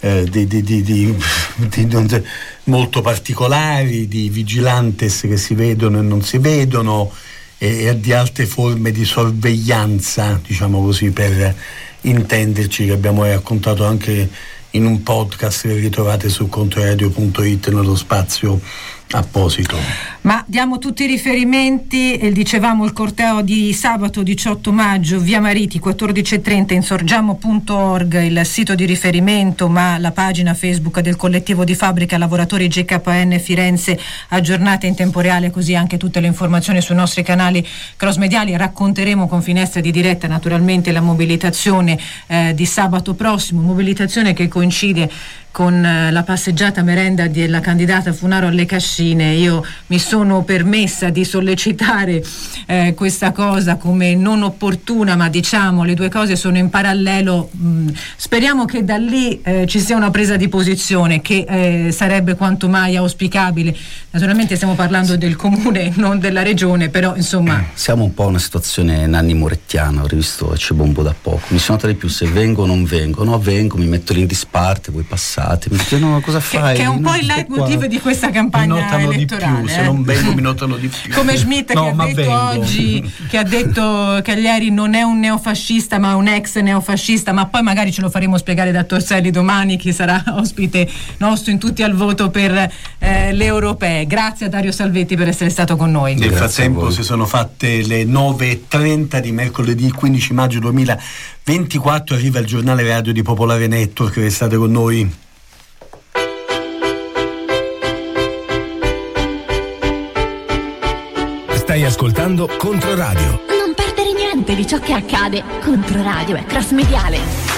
molto particolari, di vigilantes che si vedono e non si vedono, e di altre forme di sorveglianza, diciamo così, per intenderci, che abbiamo raccontato anche in un podcast che ritrovate su controradio.it nello spazio apposito. Ma diamo tutti i riferimenti, dicevamo il corteo di sabato 18 maggio, Via Mariti 14.30, insorgiamo.org il sito di riferimento, ma la pagina Facebook del collettivo di fabbrica lavoratori GKN Firenze aggiornata in tempo reale, così anche tutte le informazioni sui nostri canali cross-mediali. Racconteremo con finestra di diretta naturalmente la mobilitazione di sabato prossimo, mobilitazione che coincide con la passeggiata merenda della candidata Funaro alle Cascine. Io mi sono permessa di sollecitare questa cosa come non opportuna, ma diciamo le due cose sono in parallelo. Speriamo che da lì ci sia una presa di posizione che sarebbe quanto mai auspicabile. Naturalmente stiamo parlando del comune, non della regione, però insomma siamo un po' una situazione Nanni Morettiana. Ho rivisto C'è Bombo da poco, mi sono nota di più se vengo o non vengo. No, vengo, mi metto lì in disparte, voi passate, mi dicono cosa fai? Che è un po' il leitmotiv di questa campagna elettorale. Di più, se non vengo mi notano di più. Come Schmidt che ha detto che Cagliari non è un neofascista ma un ex neofascista, ma poi magari ce lo faremo spiegare da Torselli domani, che sarà ospite nostro in Tutti al Voto per le europee. Grazie a Dario Salvetti per essere stato con noi. Nel frattempo si sono fatte le 9.30 di mercoledì 15 maggio 2024, arriva il giornale radio di Popolare Network, restate con noi. Stai ascoltando Controradio. Non perdere niente di ciò che accade. Controradio è cross mediale.